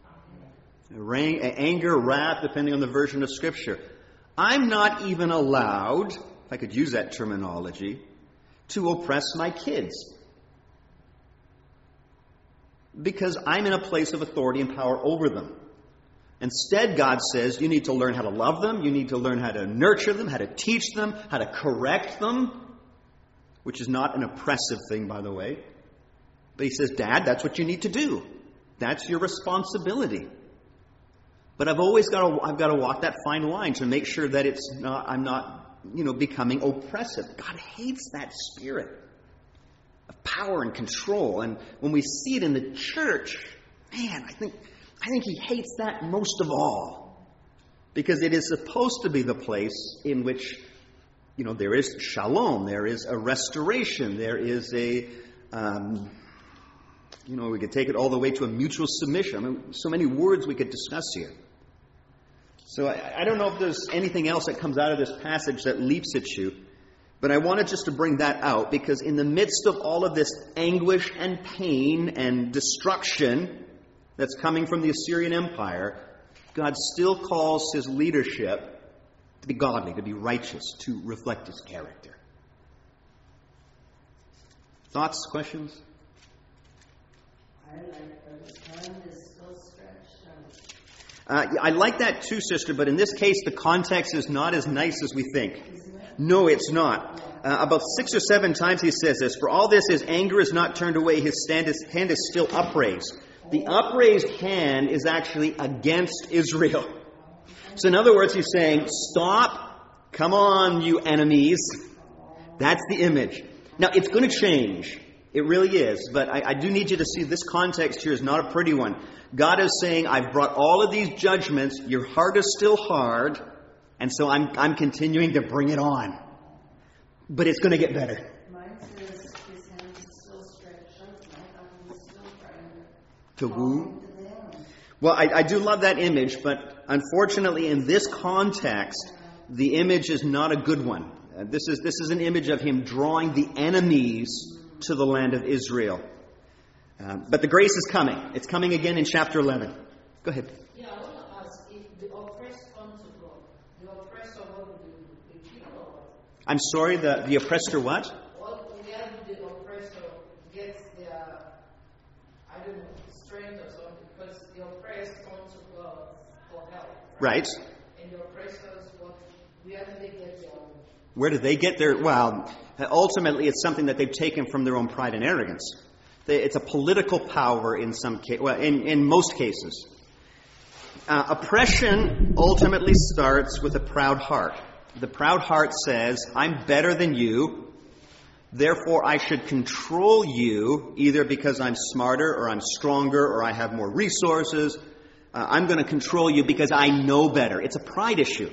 S1: anger, wrath, depending on the version of Scripture. I'm not even allowed, if I could use that terminology, to oppress my kids. Because I'm in a place of authority and power over them. Instead, God says you need to learn how to love them, you need to learn how to nurture them, how to teach them, how to correct them, which is not an oppressive thing, by the way. But he says, Dad, that's what you need to do. That's your responsibility. But I've always got to, I've got to walk that fine line to make sure that it's not, I'm not, you know, becoming oppressive. God hates that spirit of power and control. And when we see it in the church, man, I think, I think he hates that most of all. Because it is supposed to be the place in which, you know, there is shalom, there is a restoration, there is a, um, you know, we could take it all the way to a mutual submission. I mean, so many words we could discuss here. So I, I don't know if there's anything else that comes out of this passage that leaps at you, but I wanted just to bring that out because in the midst of all of this anguish and pain and destruction that's coming from the Assyrian Empire, God still calls his leadership to be godly, to be righteous, to reflect his character. Thoughts, questions?
S3: I like that his hand is still stretched out.
S1: Uh, I like that too, sister, but in this case, the context is not as nice as we think. No, it's not. Uh, about six or seven times he says this. For all this, his anger is not turned away. His stand is, hand is still upraised. The upraised hand is actually against Israel. So in other words, he's saying, stop. Come on, you enemies. That's the image. Now, it's going to change. It really is. But I, I do need you to see this context here is not a pretty one. God is saying, I've brought all of these judgments. Your heart is still hard. And so I'm, I'm continuing to bring it on. But it's going to get better.
S3: Mine says his hand is still stretched out. I thought he was still trying
S1: To
S3: to
S1: who?
S3: calm it down.
S1: Well, I, I do love that image, but unfortunately in this context, the image is not a good one. Uh, this is this is an image of him drawing the enemies to the land of Israel. Um, but the grace is coming. It's coming again in chapter eleven. Go ahead.
S5: Yeah, I want to ask if the oppressed come to God, the oppressor, what would they do? They kill or what?
S1: I'm sorry, the, the oppressor what?
S5: What, where do the oppressor get their, I don't know, strength or something? Because the oppressor prayers come to God for help.
S1: Right?
S5: And your prayers, what, where do they get their own?
S1: Where do they get their... Well, ultimately it's something that they've taken from their own pride and arrogance. They, it's a political power in some case, well, in, in most cases. Uh, oppression ultimately starts with a proud heart. The proud heart says, I'm better than you, therefore I should control you, either because I'm smarter or I'm stronger or I have more resources. Uh, I'm going to control you because I know better. It's a pride issue.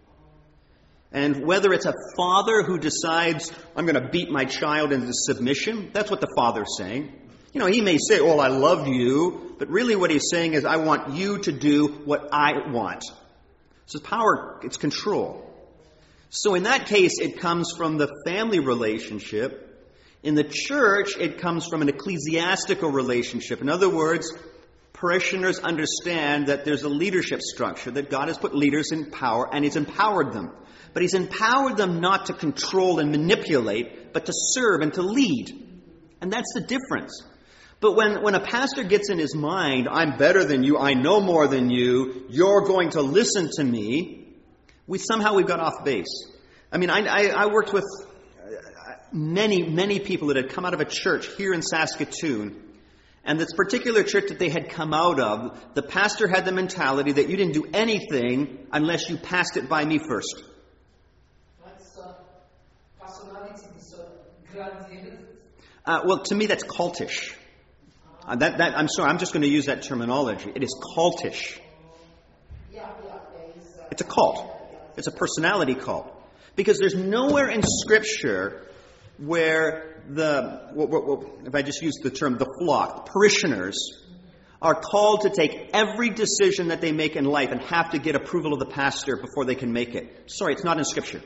S1: And whether it's a father who decides, I'm going to beat my child into submission, that's what the father's saying. You know, he may say, oh, I love you, but really what he's saying is, I want you to do what I want. So it's power, it's control. So in that case, it comes from the family relationship. In the church, it comes from an ecclesiastical relationship. In other words, parishioners understand that there's a leadership structure, that God has put leaders in power, and He's empowered them. But He's empowered them not to control and manipulate, but to serve and to lead. And that's the difference. But when, when a pastor gets in his mind, I'm better than you, I know more than you, you're going to listen to me, we somehow we've got off base. I mean, I, I, I worked with many, many people that had come out of a church here in Saskatoon. And this particular church that they had come out of, the pastor had the mentality that you didn't do anything unless you passed it by me first.
S5: That's uh, personality disorder. Grandiose.
S1: Uh, well, to me, that's cultish. Uh, that, that, I'm sorry, I'm just going to use that terminology. It is cultish.
S5: Yeah, yeah, there is, uh,
S1: It's a cult. It's a personality cult. Because there's nowhere in Scripture where the, well, well, well, if I just use the term, the flock, the parishioners, are called to take every decision that they make in life and have to get approval of the pastor before they can make it. Sorry, it's not in Scripture.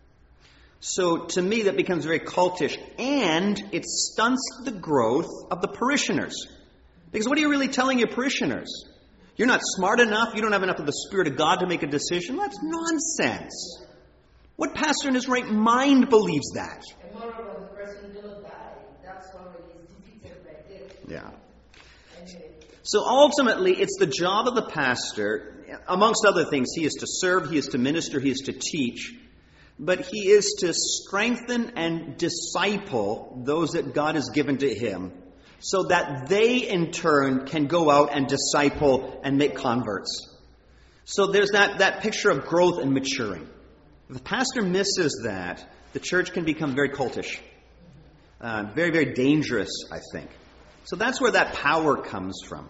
S1: So to me, that becomes very cultish, and it stunts the growth of the parishioners. Because what are you really telling your parishioners? You're not smart enough, you don't have enough of the Spirit of God to make a decision? That's nonsense. What pastor in his right mind believes that?
S5: And moreover, the person will die. That's why he's defeated by death.
S1: Yeah.
S5: Anyway,
S1: So ultimately, it's the job of the pastor, amongst other things, he is to serve, he is to minister, he is to teach. But he is to strengthen and disciple those that God has given to him, so that they in turn can go out and disciple and make converts. So there's that, that picture of growth and maturing. If the pastor misses that, the church can become very cultish. Uh, very, very dangerous, I think. So that's where that power comes from.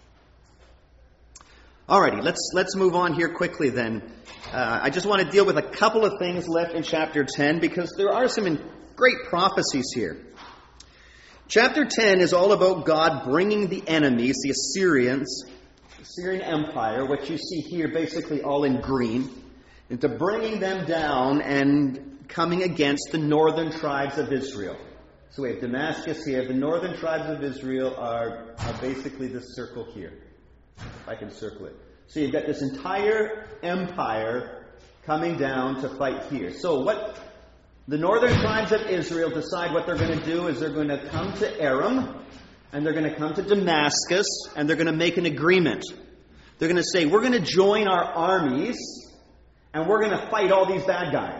S1: Alrighty, let's let's move on here quickly then. Uh, I just want to deal with a couple of things left in chapter ten, because there are some great prophecies here. Chapter ten is all about God bringing the enemies, the Assyrians, the Assyrian Empire, which you see here basically all in green, into bringing them down and coming against the northern tribes of Israel. So we have Damascus here. The northern tribes of Israel are, are basically this circle here. If I can circle it. So you've got this entire empire coming down to fight here. So what the northern tribes of Israel decide what they're going to do is they're going to come to Aram, and they're going to come to Damascus, and they're going to make an agreement. They're going to say, we're going to join our armies, and we're going to fight all these bad guys.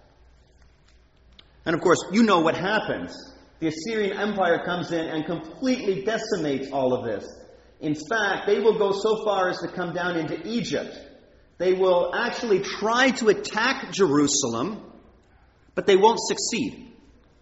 S1: And of course, you know what happens. The Assyrian Empire comes in and completely decimates all of this. In fact, they will go so far as to come down into Egypt. They will actually try to attack Jerusalem, but they won't succeed.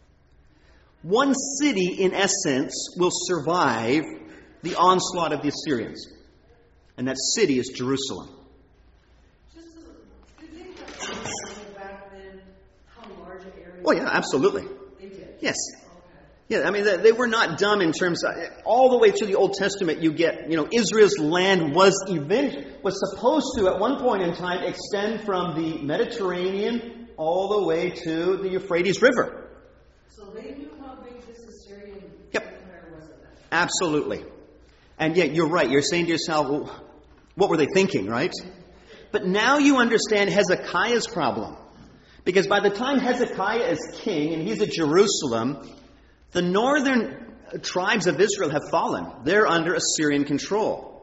S1: One city, in essence, will survive the onslaught of the Assyrians. And that city is Jerusalem.
S3: Just as, do you think that back then, how large an area?
S1: Oh yeah, absolutely.
S3: They did?
S1: Yes.
S3: Okay.
S1: Yeah, I mean, they were not dumb in terms of, all the way through the Old Testament, you get, you know, Israel's land was event, was supposed to, at one point in time, extend from the Mediterranean all the way to the Euphrates River.
S3: So they knew how big this Assyrian
S1: Yep.
S3: empire was at that time.
S1: Absolutely. And yet, you're right, you're saying to yourself, well, what were they thinking, right? But now you understand Hezekiah's problem. Because by the time Hezekiah is king, and he's at Jerusalem, the northern tribes of Israel have fallen. They're under Assyrian control.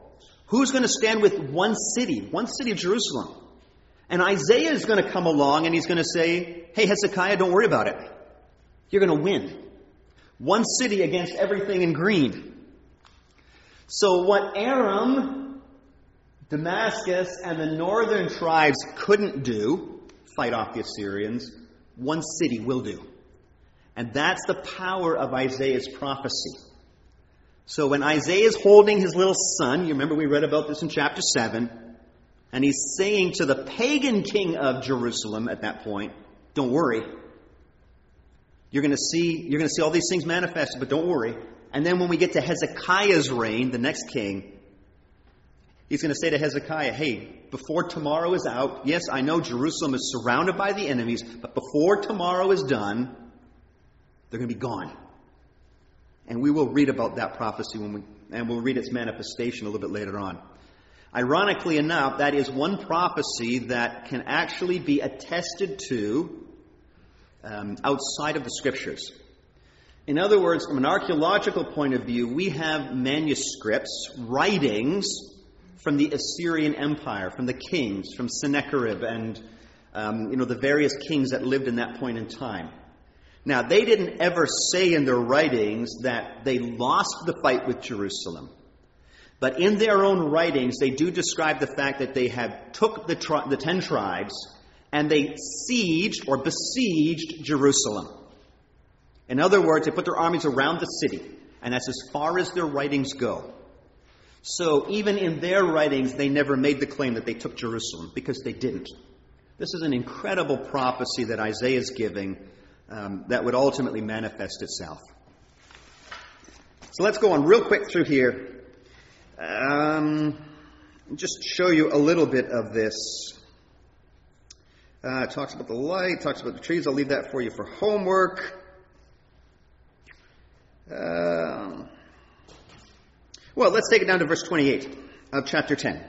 S1: Who's going to stand with one city, one city of Jerusalem? And Isaiah is going to come along and he's going to say, hey, Hezekiah, don't worry about it. You're going to win. One city against everything in green. So what Aram, Damascus, and the northern tribes couldn't do, fight off the Assyrians, one city will do. And that's the power of Isaiah's prophecy. So when Isaiah is holding his little son, you remember we read about this in chapter seven, and he's saying to the pagan king of Jerusalem at that point, don't worry. You're going to see, you're going to see all these things manifested, but don't worry. And then when we get to Hezekiah's reign, the next king, he's going to say to Hezekiah, hey, before tomorrow is out, yes, I know Jerusalem is surrounded by the enemies, but before tomorrow is done, they're going to be gone. And we will read about that prophecy when we, and we'll read its manifestation a little bit later on. Ironically enough, that is one prophecy that can actually be attested to um, outside of the Scriptures. In other words, from an archaeological point of view, we have manuscripts, writings from the Assyrian Empire, from the kings, from Sennacherib and um, you know the various kings that lived in that point in time. Now, they didn't ever say in their writings that they lost the fight with Jerusalem. But in their own writings, they do describe the fact that they had took the, tri- the ten tribes and they sieged or besieged Jerusalem. In other words, they put their armies around the city. And that's as far as their writings go. So even in their writings, they never made the claim that they took Jerusalem, because they didn't. This is an incredible prophecy that Isaiah is giving um, that would ultimately manifest itself. So let's go on real quick through here. Um, just show you a little bit of this. Uh, it talks about the light, talks about the trees. I'll leave that for you for homework. Um, well, let's take it down to verse twenty-eight of chapter ten.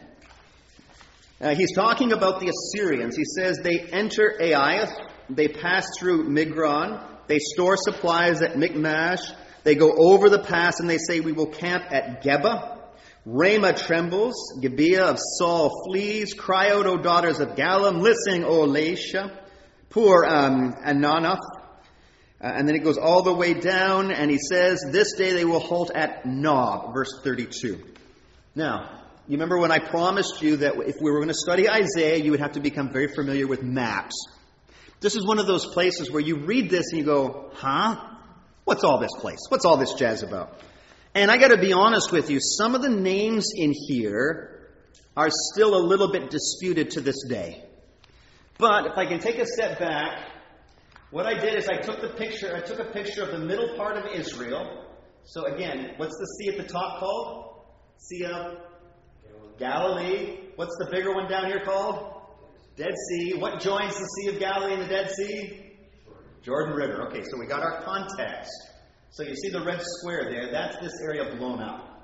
S1: Uh, he's talking about the Assyrians. He says they enter Aiath, they pass through Migron, they store supplies at Michmash, they go over the pass and they say, we will camp at Geba. Ramah trembles, Gibeah of Saul flees, cry out, O daughters of Gallim, listen, O Laisha, poor um, Ananoth. Uh, and then it goes all the way down, and he says, this day they will halt at Nob, verse thirty-two. Now, you remember when I promised you that if we were going to study Isaiah, you would have to become very familiar with maps. This is one of those places where you read this and you go, huh? What's all this place? What's all this jazz about? And I got to be honest with you, some of the names in here are still a little bit disputed to this day. But if I can take a step back, what I did is I took the picture, I took a picture of the middle part of Israel. So again, what's the sea at the top called? Sea of Galilee. What's the bigger one down here called? Dead Sea. What joins the Sea of Galilee and the Dead Sea? Jordan River. Okay, so we got our context. So you see the red square there, that's this area blown up.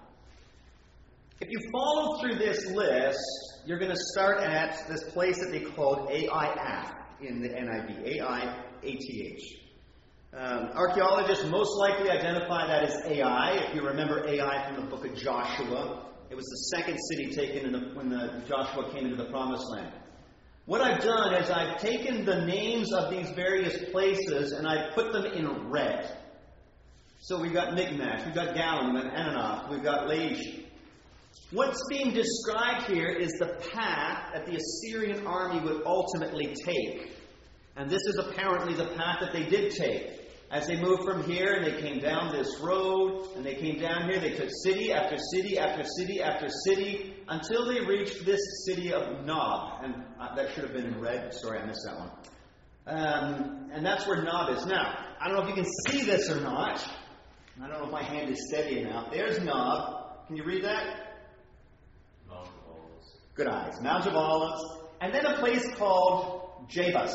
S1: If you follow through this list, you're going to start at this place that they called Aiath in the N I V. A I A T H. Um, archaeologists most likely identify that as Ai. If you remember Ai from the book of Joshua, it was the second city taken in the, when the Joshua came into the Promised Land. What I've done is I've taken the names of these various places and I've put them in red. So we've got Michmash, we've got Gallim, we've got Ananoth, we've got Laish. What's being described here is the path that the Assyrian army would ultimately take. And this is apparently the path that they did take. As they moved from here and they came down this road, and they came down here, they took city after city after city after city, until they reached this city of Nob. And uh, that should have been in red. Sorry, I missed that one. Um, and that's where Nob is. Now, I don't know if you can see this or not. I don't know if my hand is steady enough. There's Nob. Can you read that?
S4: Mount of Olives.
S1: Good eyes. Mount of Olives. And then a place called Jebus.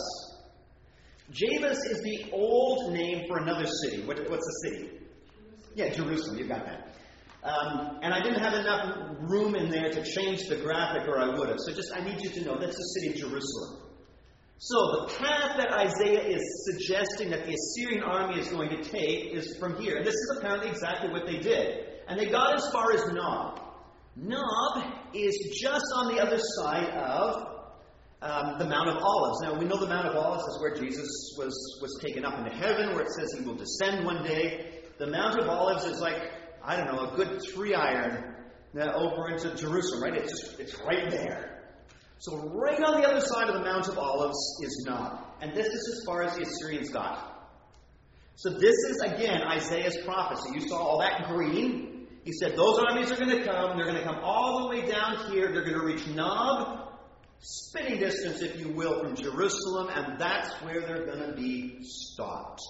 S1: Jebus is the old name for another city. What, what's the city? Yeah, Jerusalem. You got that. Um, and I didn't have enough room in there to change the graphic, or I would have. So just, I need you to know that's the city of Jerusalem. So the path that Isaiah is suggesting that the Assyrian army is going to take is from here. And this is apparently exactly what they did. And they got as far as Nob. Nob is just on the other side of um, the Mount of Olives. Now, we know the Mount of Olives is where Jesus was, was taken up into heaven, where it says he will descend one day. The Mount of Olives is like, I don't know, a good three iron uh, over into Jerusalem, right? It's, it's right there. So right on the other side of the Mount of Olives is Nob. And this is as far as the Assyrians got. So this is, again, Isaiah's prophecy. You saw all that green. He said those armies are going to come. They're going to come all the way down here. They're going to reach Nob, spitting distance, if you will, from Jerusalem. And that's where they're going to be stopped.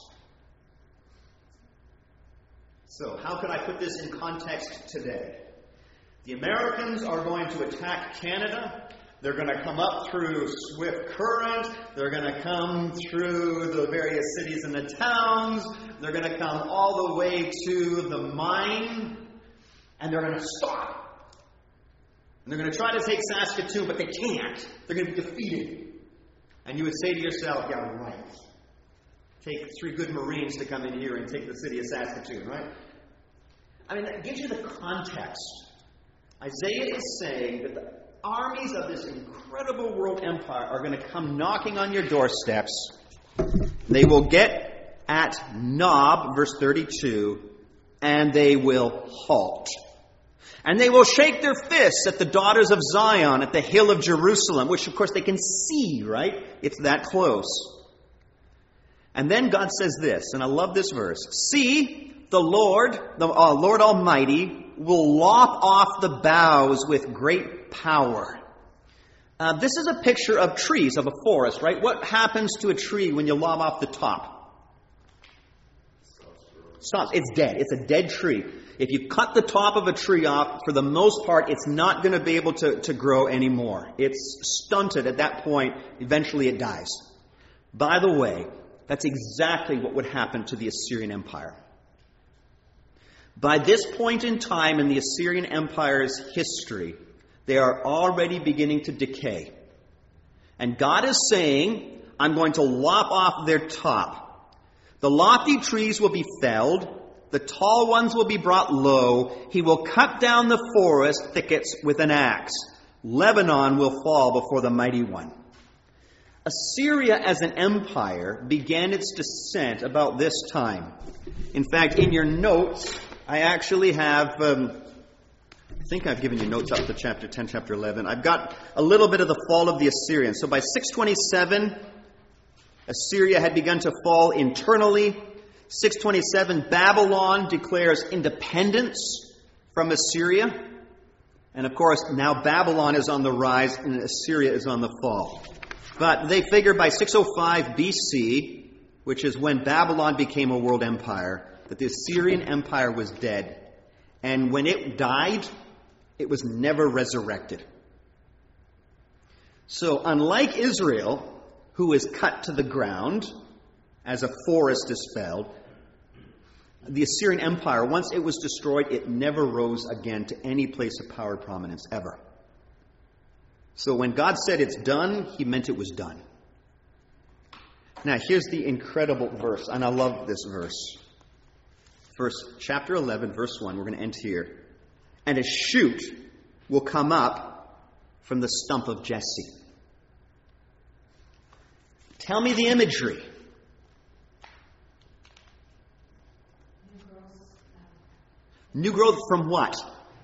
S1: So how could I put this in context today? The Americans are going to attack Canada. They're going to come up through Swift Current. They're going to come through the various cities and the towns. They're going to come all the way to the mine. And they're going to stop. And they're going to try to take Saskatoon, but they can't. They're going to be defeated. And you would say to yourself, yeah, right. Take three good Marines to come in here and take the city of Saskatoon, right? I mean, that gives you the context. Isaiah is saying that the armies of this incredible world empire are going to come knocking on your doorsteps. They will get at Nob, verse thirty-two, and they will halt. And they will shake their fists at the daughters of Zion, at the hill of Jerusalem, which of course they can see, right? It's that close. And then God says this, and I love this verse. See, the Lord, the uh, Lord Almighty, will lop off the boughs with great power. Uh, this is a picture of trees, of a forest, right? What happens to a tree when you lop off the top? Stops. It's dead. It's a dead tree. If you cut the top of a tree off, for the most part, it's not going to be able to, to grow anymore. It's stunted at that point. Eventually it dies. By the way, that's exactly what would happen to the Assyrian Empire. By this point in time in the Assyrian Empire's history, they are already beginning to decay. And God is saying, I'm going to lop off their top. The lofty trees will be felled. The tall ones will be brought low. He will cut down the forest thickets with an axe. Lebanon will fall before the mighty one. Assyria as an empire began its descent about this time. In fact, in your notes, I actually have, um, I think I've given you notes up to chapter ten, chapter eleven. I've got a little bit of the fall of the Assyrians. So by six twenty-seven, Assyria had begun to fall internally. six twenty-seven, Babylon declares independence from Assyria. And of course, now Babylon is on the rise and Assyria is on the fall. But they figure by six oh five B C, which is when Babylon became a world empire, that the Assyrian Empire was dead. And when it died, it was never resurrected. So unlike Israel, who is cut to the ground as a forest is felled, the Assyrian Empire, once it was destroyed, it never rose again to any place of power and prominence, ever. So when God said it's done, he meant it was done. Now, here's the incredible verse, and I love this verse. Verse, chapter eleven, verse one, we're going to end here. And a shoot will come up from the stump of Jesse. Tell me the imagery. New growth from what?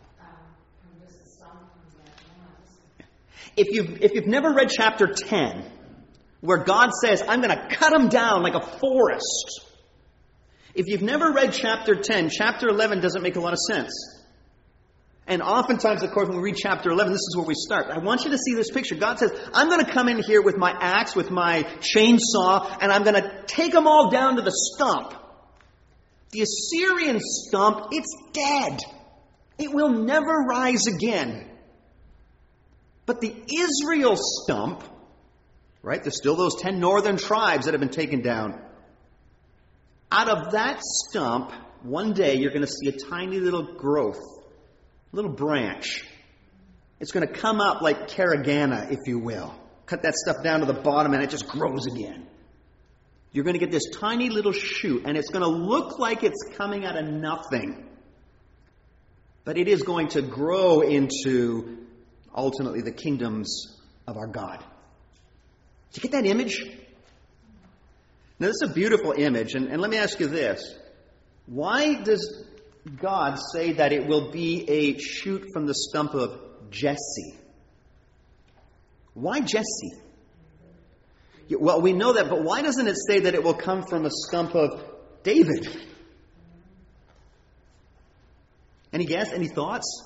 S1: If you've, if you've never read chapter ten, where God says, I'm going to cut them down like a forest. If you've never read chapter ten, chapter eleven doesn't make a lot of sense. And oftentimes, of course, when we read chapter eleven, this is where we start. I want you to see this picture. God says, I'm going to come in here with my axe, with my chainsaw, and I'm going to take them all down to the stump. The Assyrian stump, it's dead. It will never rise again. But the Israel stump, right, there's still those ten northern tribes that have been taken down. Out of that stump, one day you're going to see a tiny little growth, a little branch. It's going to come up like Caragana, if you will. Cut that stuff down to the bottom and it just grows again. You're going to get this tiny little shoot, and it's going to look like it's coming out of nothing. but it is going to grow into ultimately the kingdoms of our God. Did you get that image? Now, this is a beautiful image, and, and let me ask you this. Why does God say that it will be a shoot from the stump of Jesse? Why Jesse? Well, we know that, but why doesn't it say that it will come from a stump of David? Any guess? Any thoughts?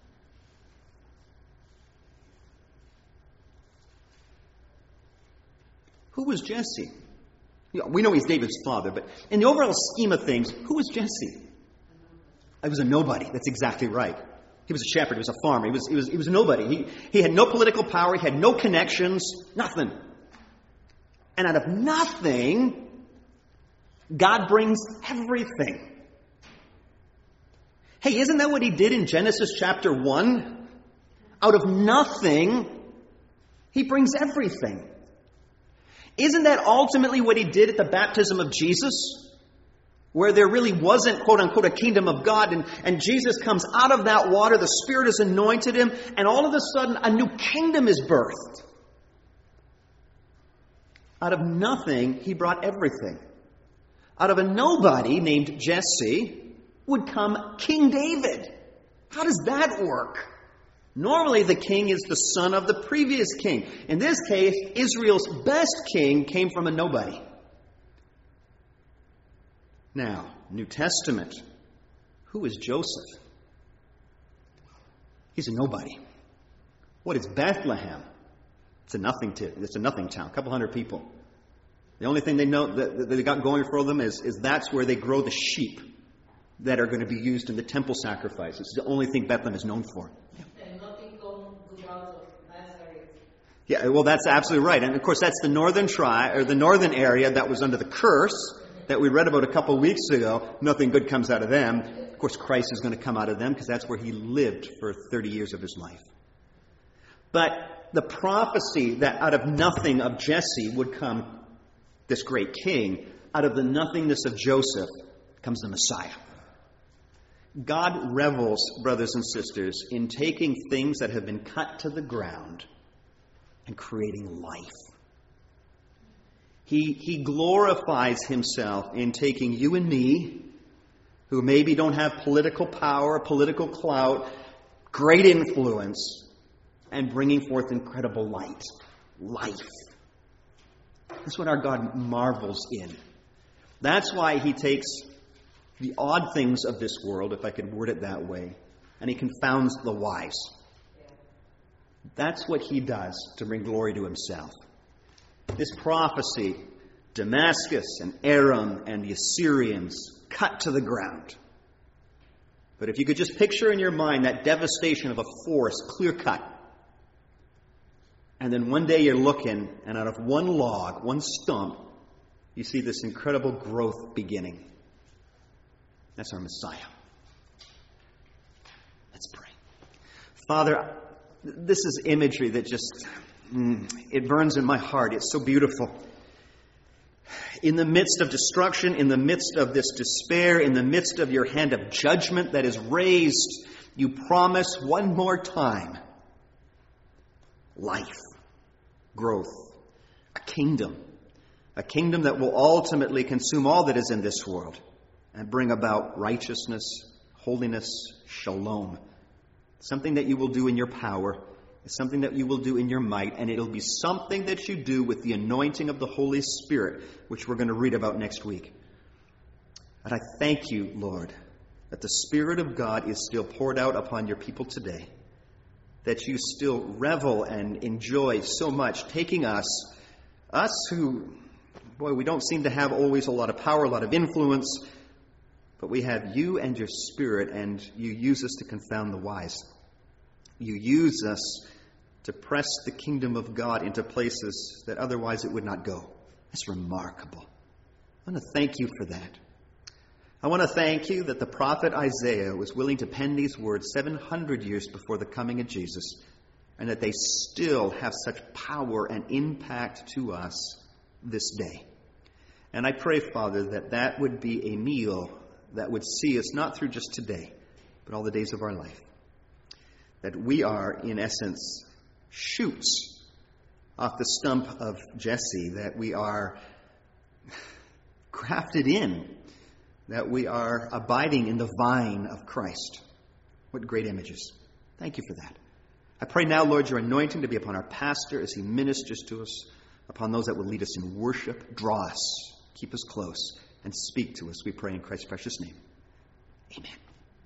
S1: Who was Jesse? We know he's David's father, but in the overall scheme of things, who was Jesse? He was a nobody. That's exactly right. He was a shepherd. He was a farmer. He was, he was, he was a nobody. He, he had no political power. He had no connections. Nothing. And out of nothing, God brings everything. Hey, isn't that what he did in Genesis chapter one? Out of nothing, he brings everything. Isn't that ultimately what he did at the baptism of Jesus? Where there really wasn't, quote unquote, a kingdom of God, and, and Jesus comes out of that water, the Spirit has anointed him, and all of a sudden a new kingdom is birthed. Out of nothing, he brought everything. Out of a nobody named Jesse would come King David. How does that work? Normally, the king is the son of the previous king. In this case, Israel's best king came from a nobody. Now, New Testament. Who is Joseph? He's a nobody. What is Bethlehem? It's a nothing t- It's a nothing town. A couple hundred people. The only thing they know that, that they got going for them is, is that's where they grow the sheep that are going to be used in the temple sacrifices. It's the only thing Bethlehem is known for. Yeah.
S5: And nothing come good out of Nazareth.
S1: Yeah, well, that's absolutely right. And of course, that's the northern tri- or the northern area that was under the curse that we read about a couple of weeks ago. Nothing good comes out of them. Of course, Christ is going to come out of them because that's where he lived for thirty years of his life. But the prophecy that out of nothing of Jesse would come this great king, out of the nothingness of Joseph comes the Messiah. God revels, brothers and sisters, in taking things that have been cut to the ground and creating life. He, he glorifies himself in taking you and me, who maybe don't have political power, political clout, great influence, and bringing forth incredible light. Life. That's what our God marvels in. That's why he takes the odd things of this world, if I could word it that way, and he confounds the wise. That's what he does to bring glory to himself. This prophecy, Damascus and Aram and the Assyrians, cut to the ground. But if you could just picture in your mind that devastation of a forest, clear cut, and then one day you're looking, and out of one log, one stump, you see this incredible growth beginning. That's our Messiah. Let's pray. Father, this is imagery that just, mm, it burns in my heart. It's so beautiful. In the midst of destruction, in the midst of this despair, in the midst of your hand of judgment that is raised, you promise one more time life, growth, a kingdom, a kingdom that will ultimately consume all that is in this world and bring about righteousness, holiness, shalom. Something that you will do in your power, something that you will do in your might, and it'll be something that you do with the anointing of the Holy Spirit, which we're going to read about next week. And I thank you, Lord, that the Spirit of God is still poured out upon your people today, that you still revel and enjoy so much, taking us, us who, boy, we don't seem to have always a lot of power, a lot of influence, but we have you and your Spirit, and you use us to confound the wise. You use us to press the kingdom of God into places that otherwise it would not go. That's remarkable. I want to thank you for that. I want to thank you that the prophet Isaiah was willing to pen these words seven hundred years before the coming of Jesus, and that they still have such power and impact to us this day. And I pray, Father, that that would be a meal that would see us not through just today, but all the days of our life. That we are, in essence, shoots off the stump of Jesse, that we are grafted in, that we are abiding in the vine of Christ. What great images. Thank you for that. I pray now, Lord, your anointing to be upon our pastor as he ministers to us, upon those that will lead us in worship. Draw us, keep us close, and speak to us, we pray in Christ's precious name. Amen.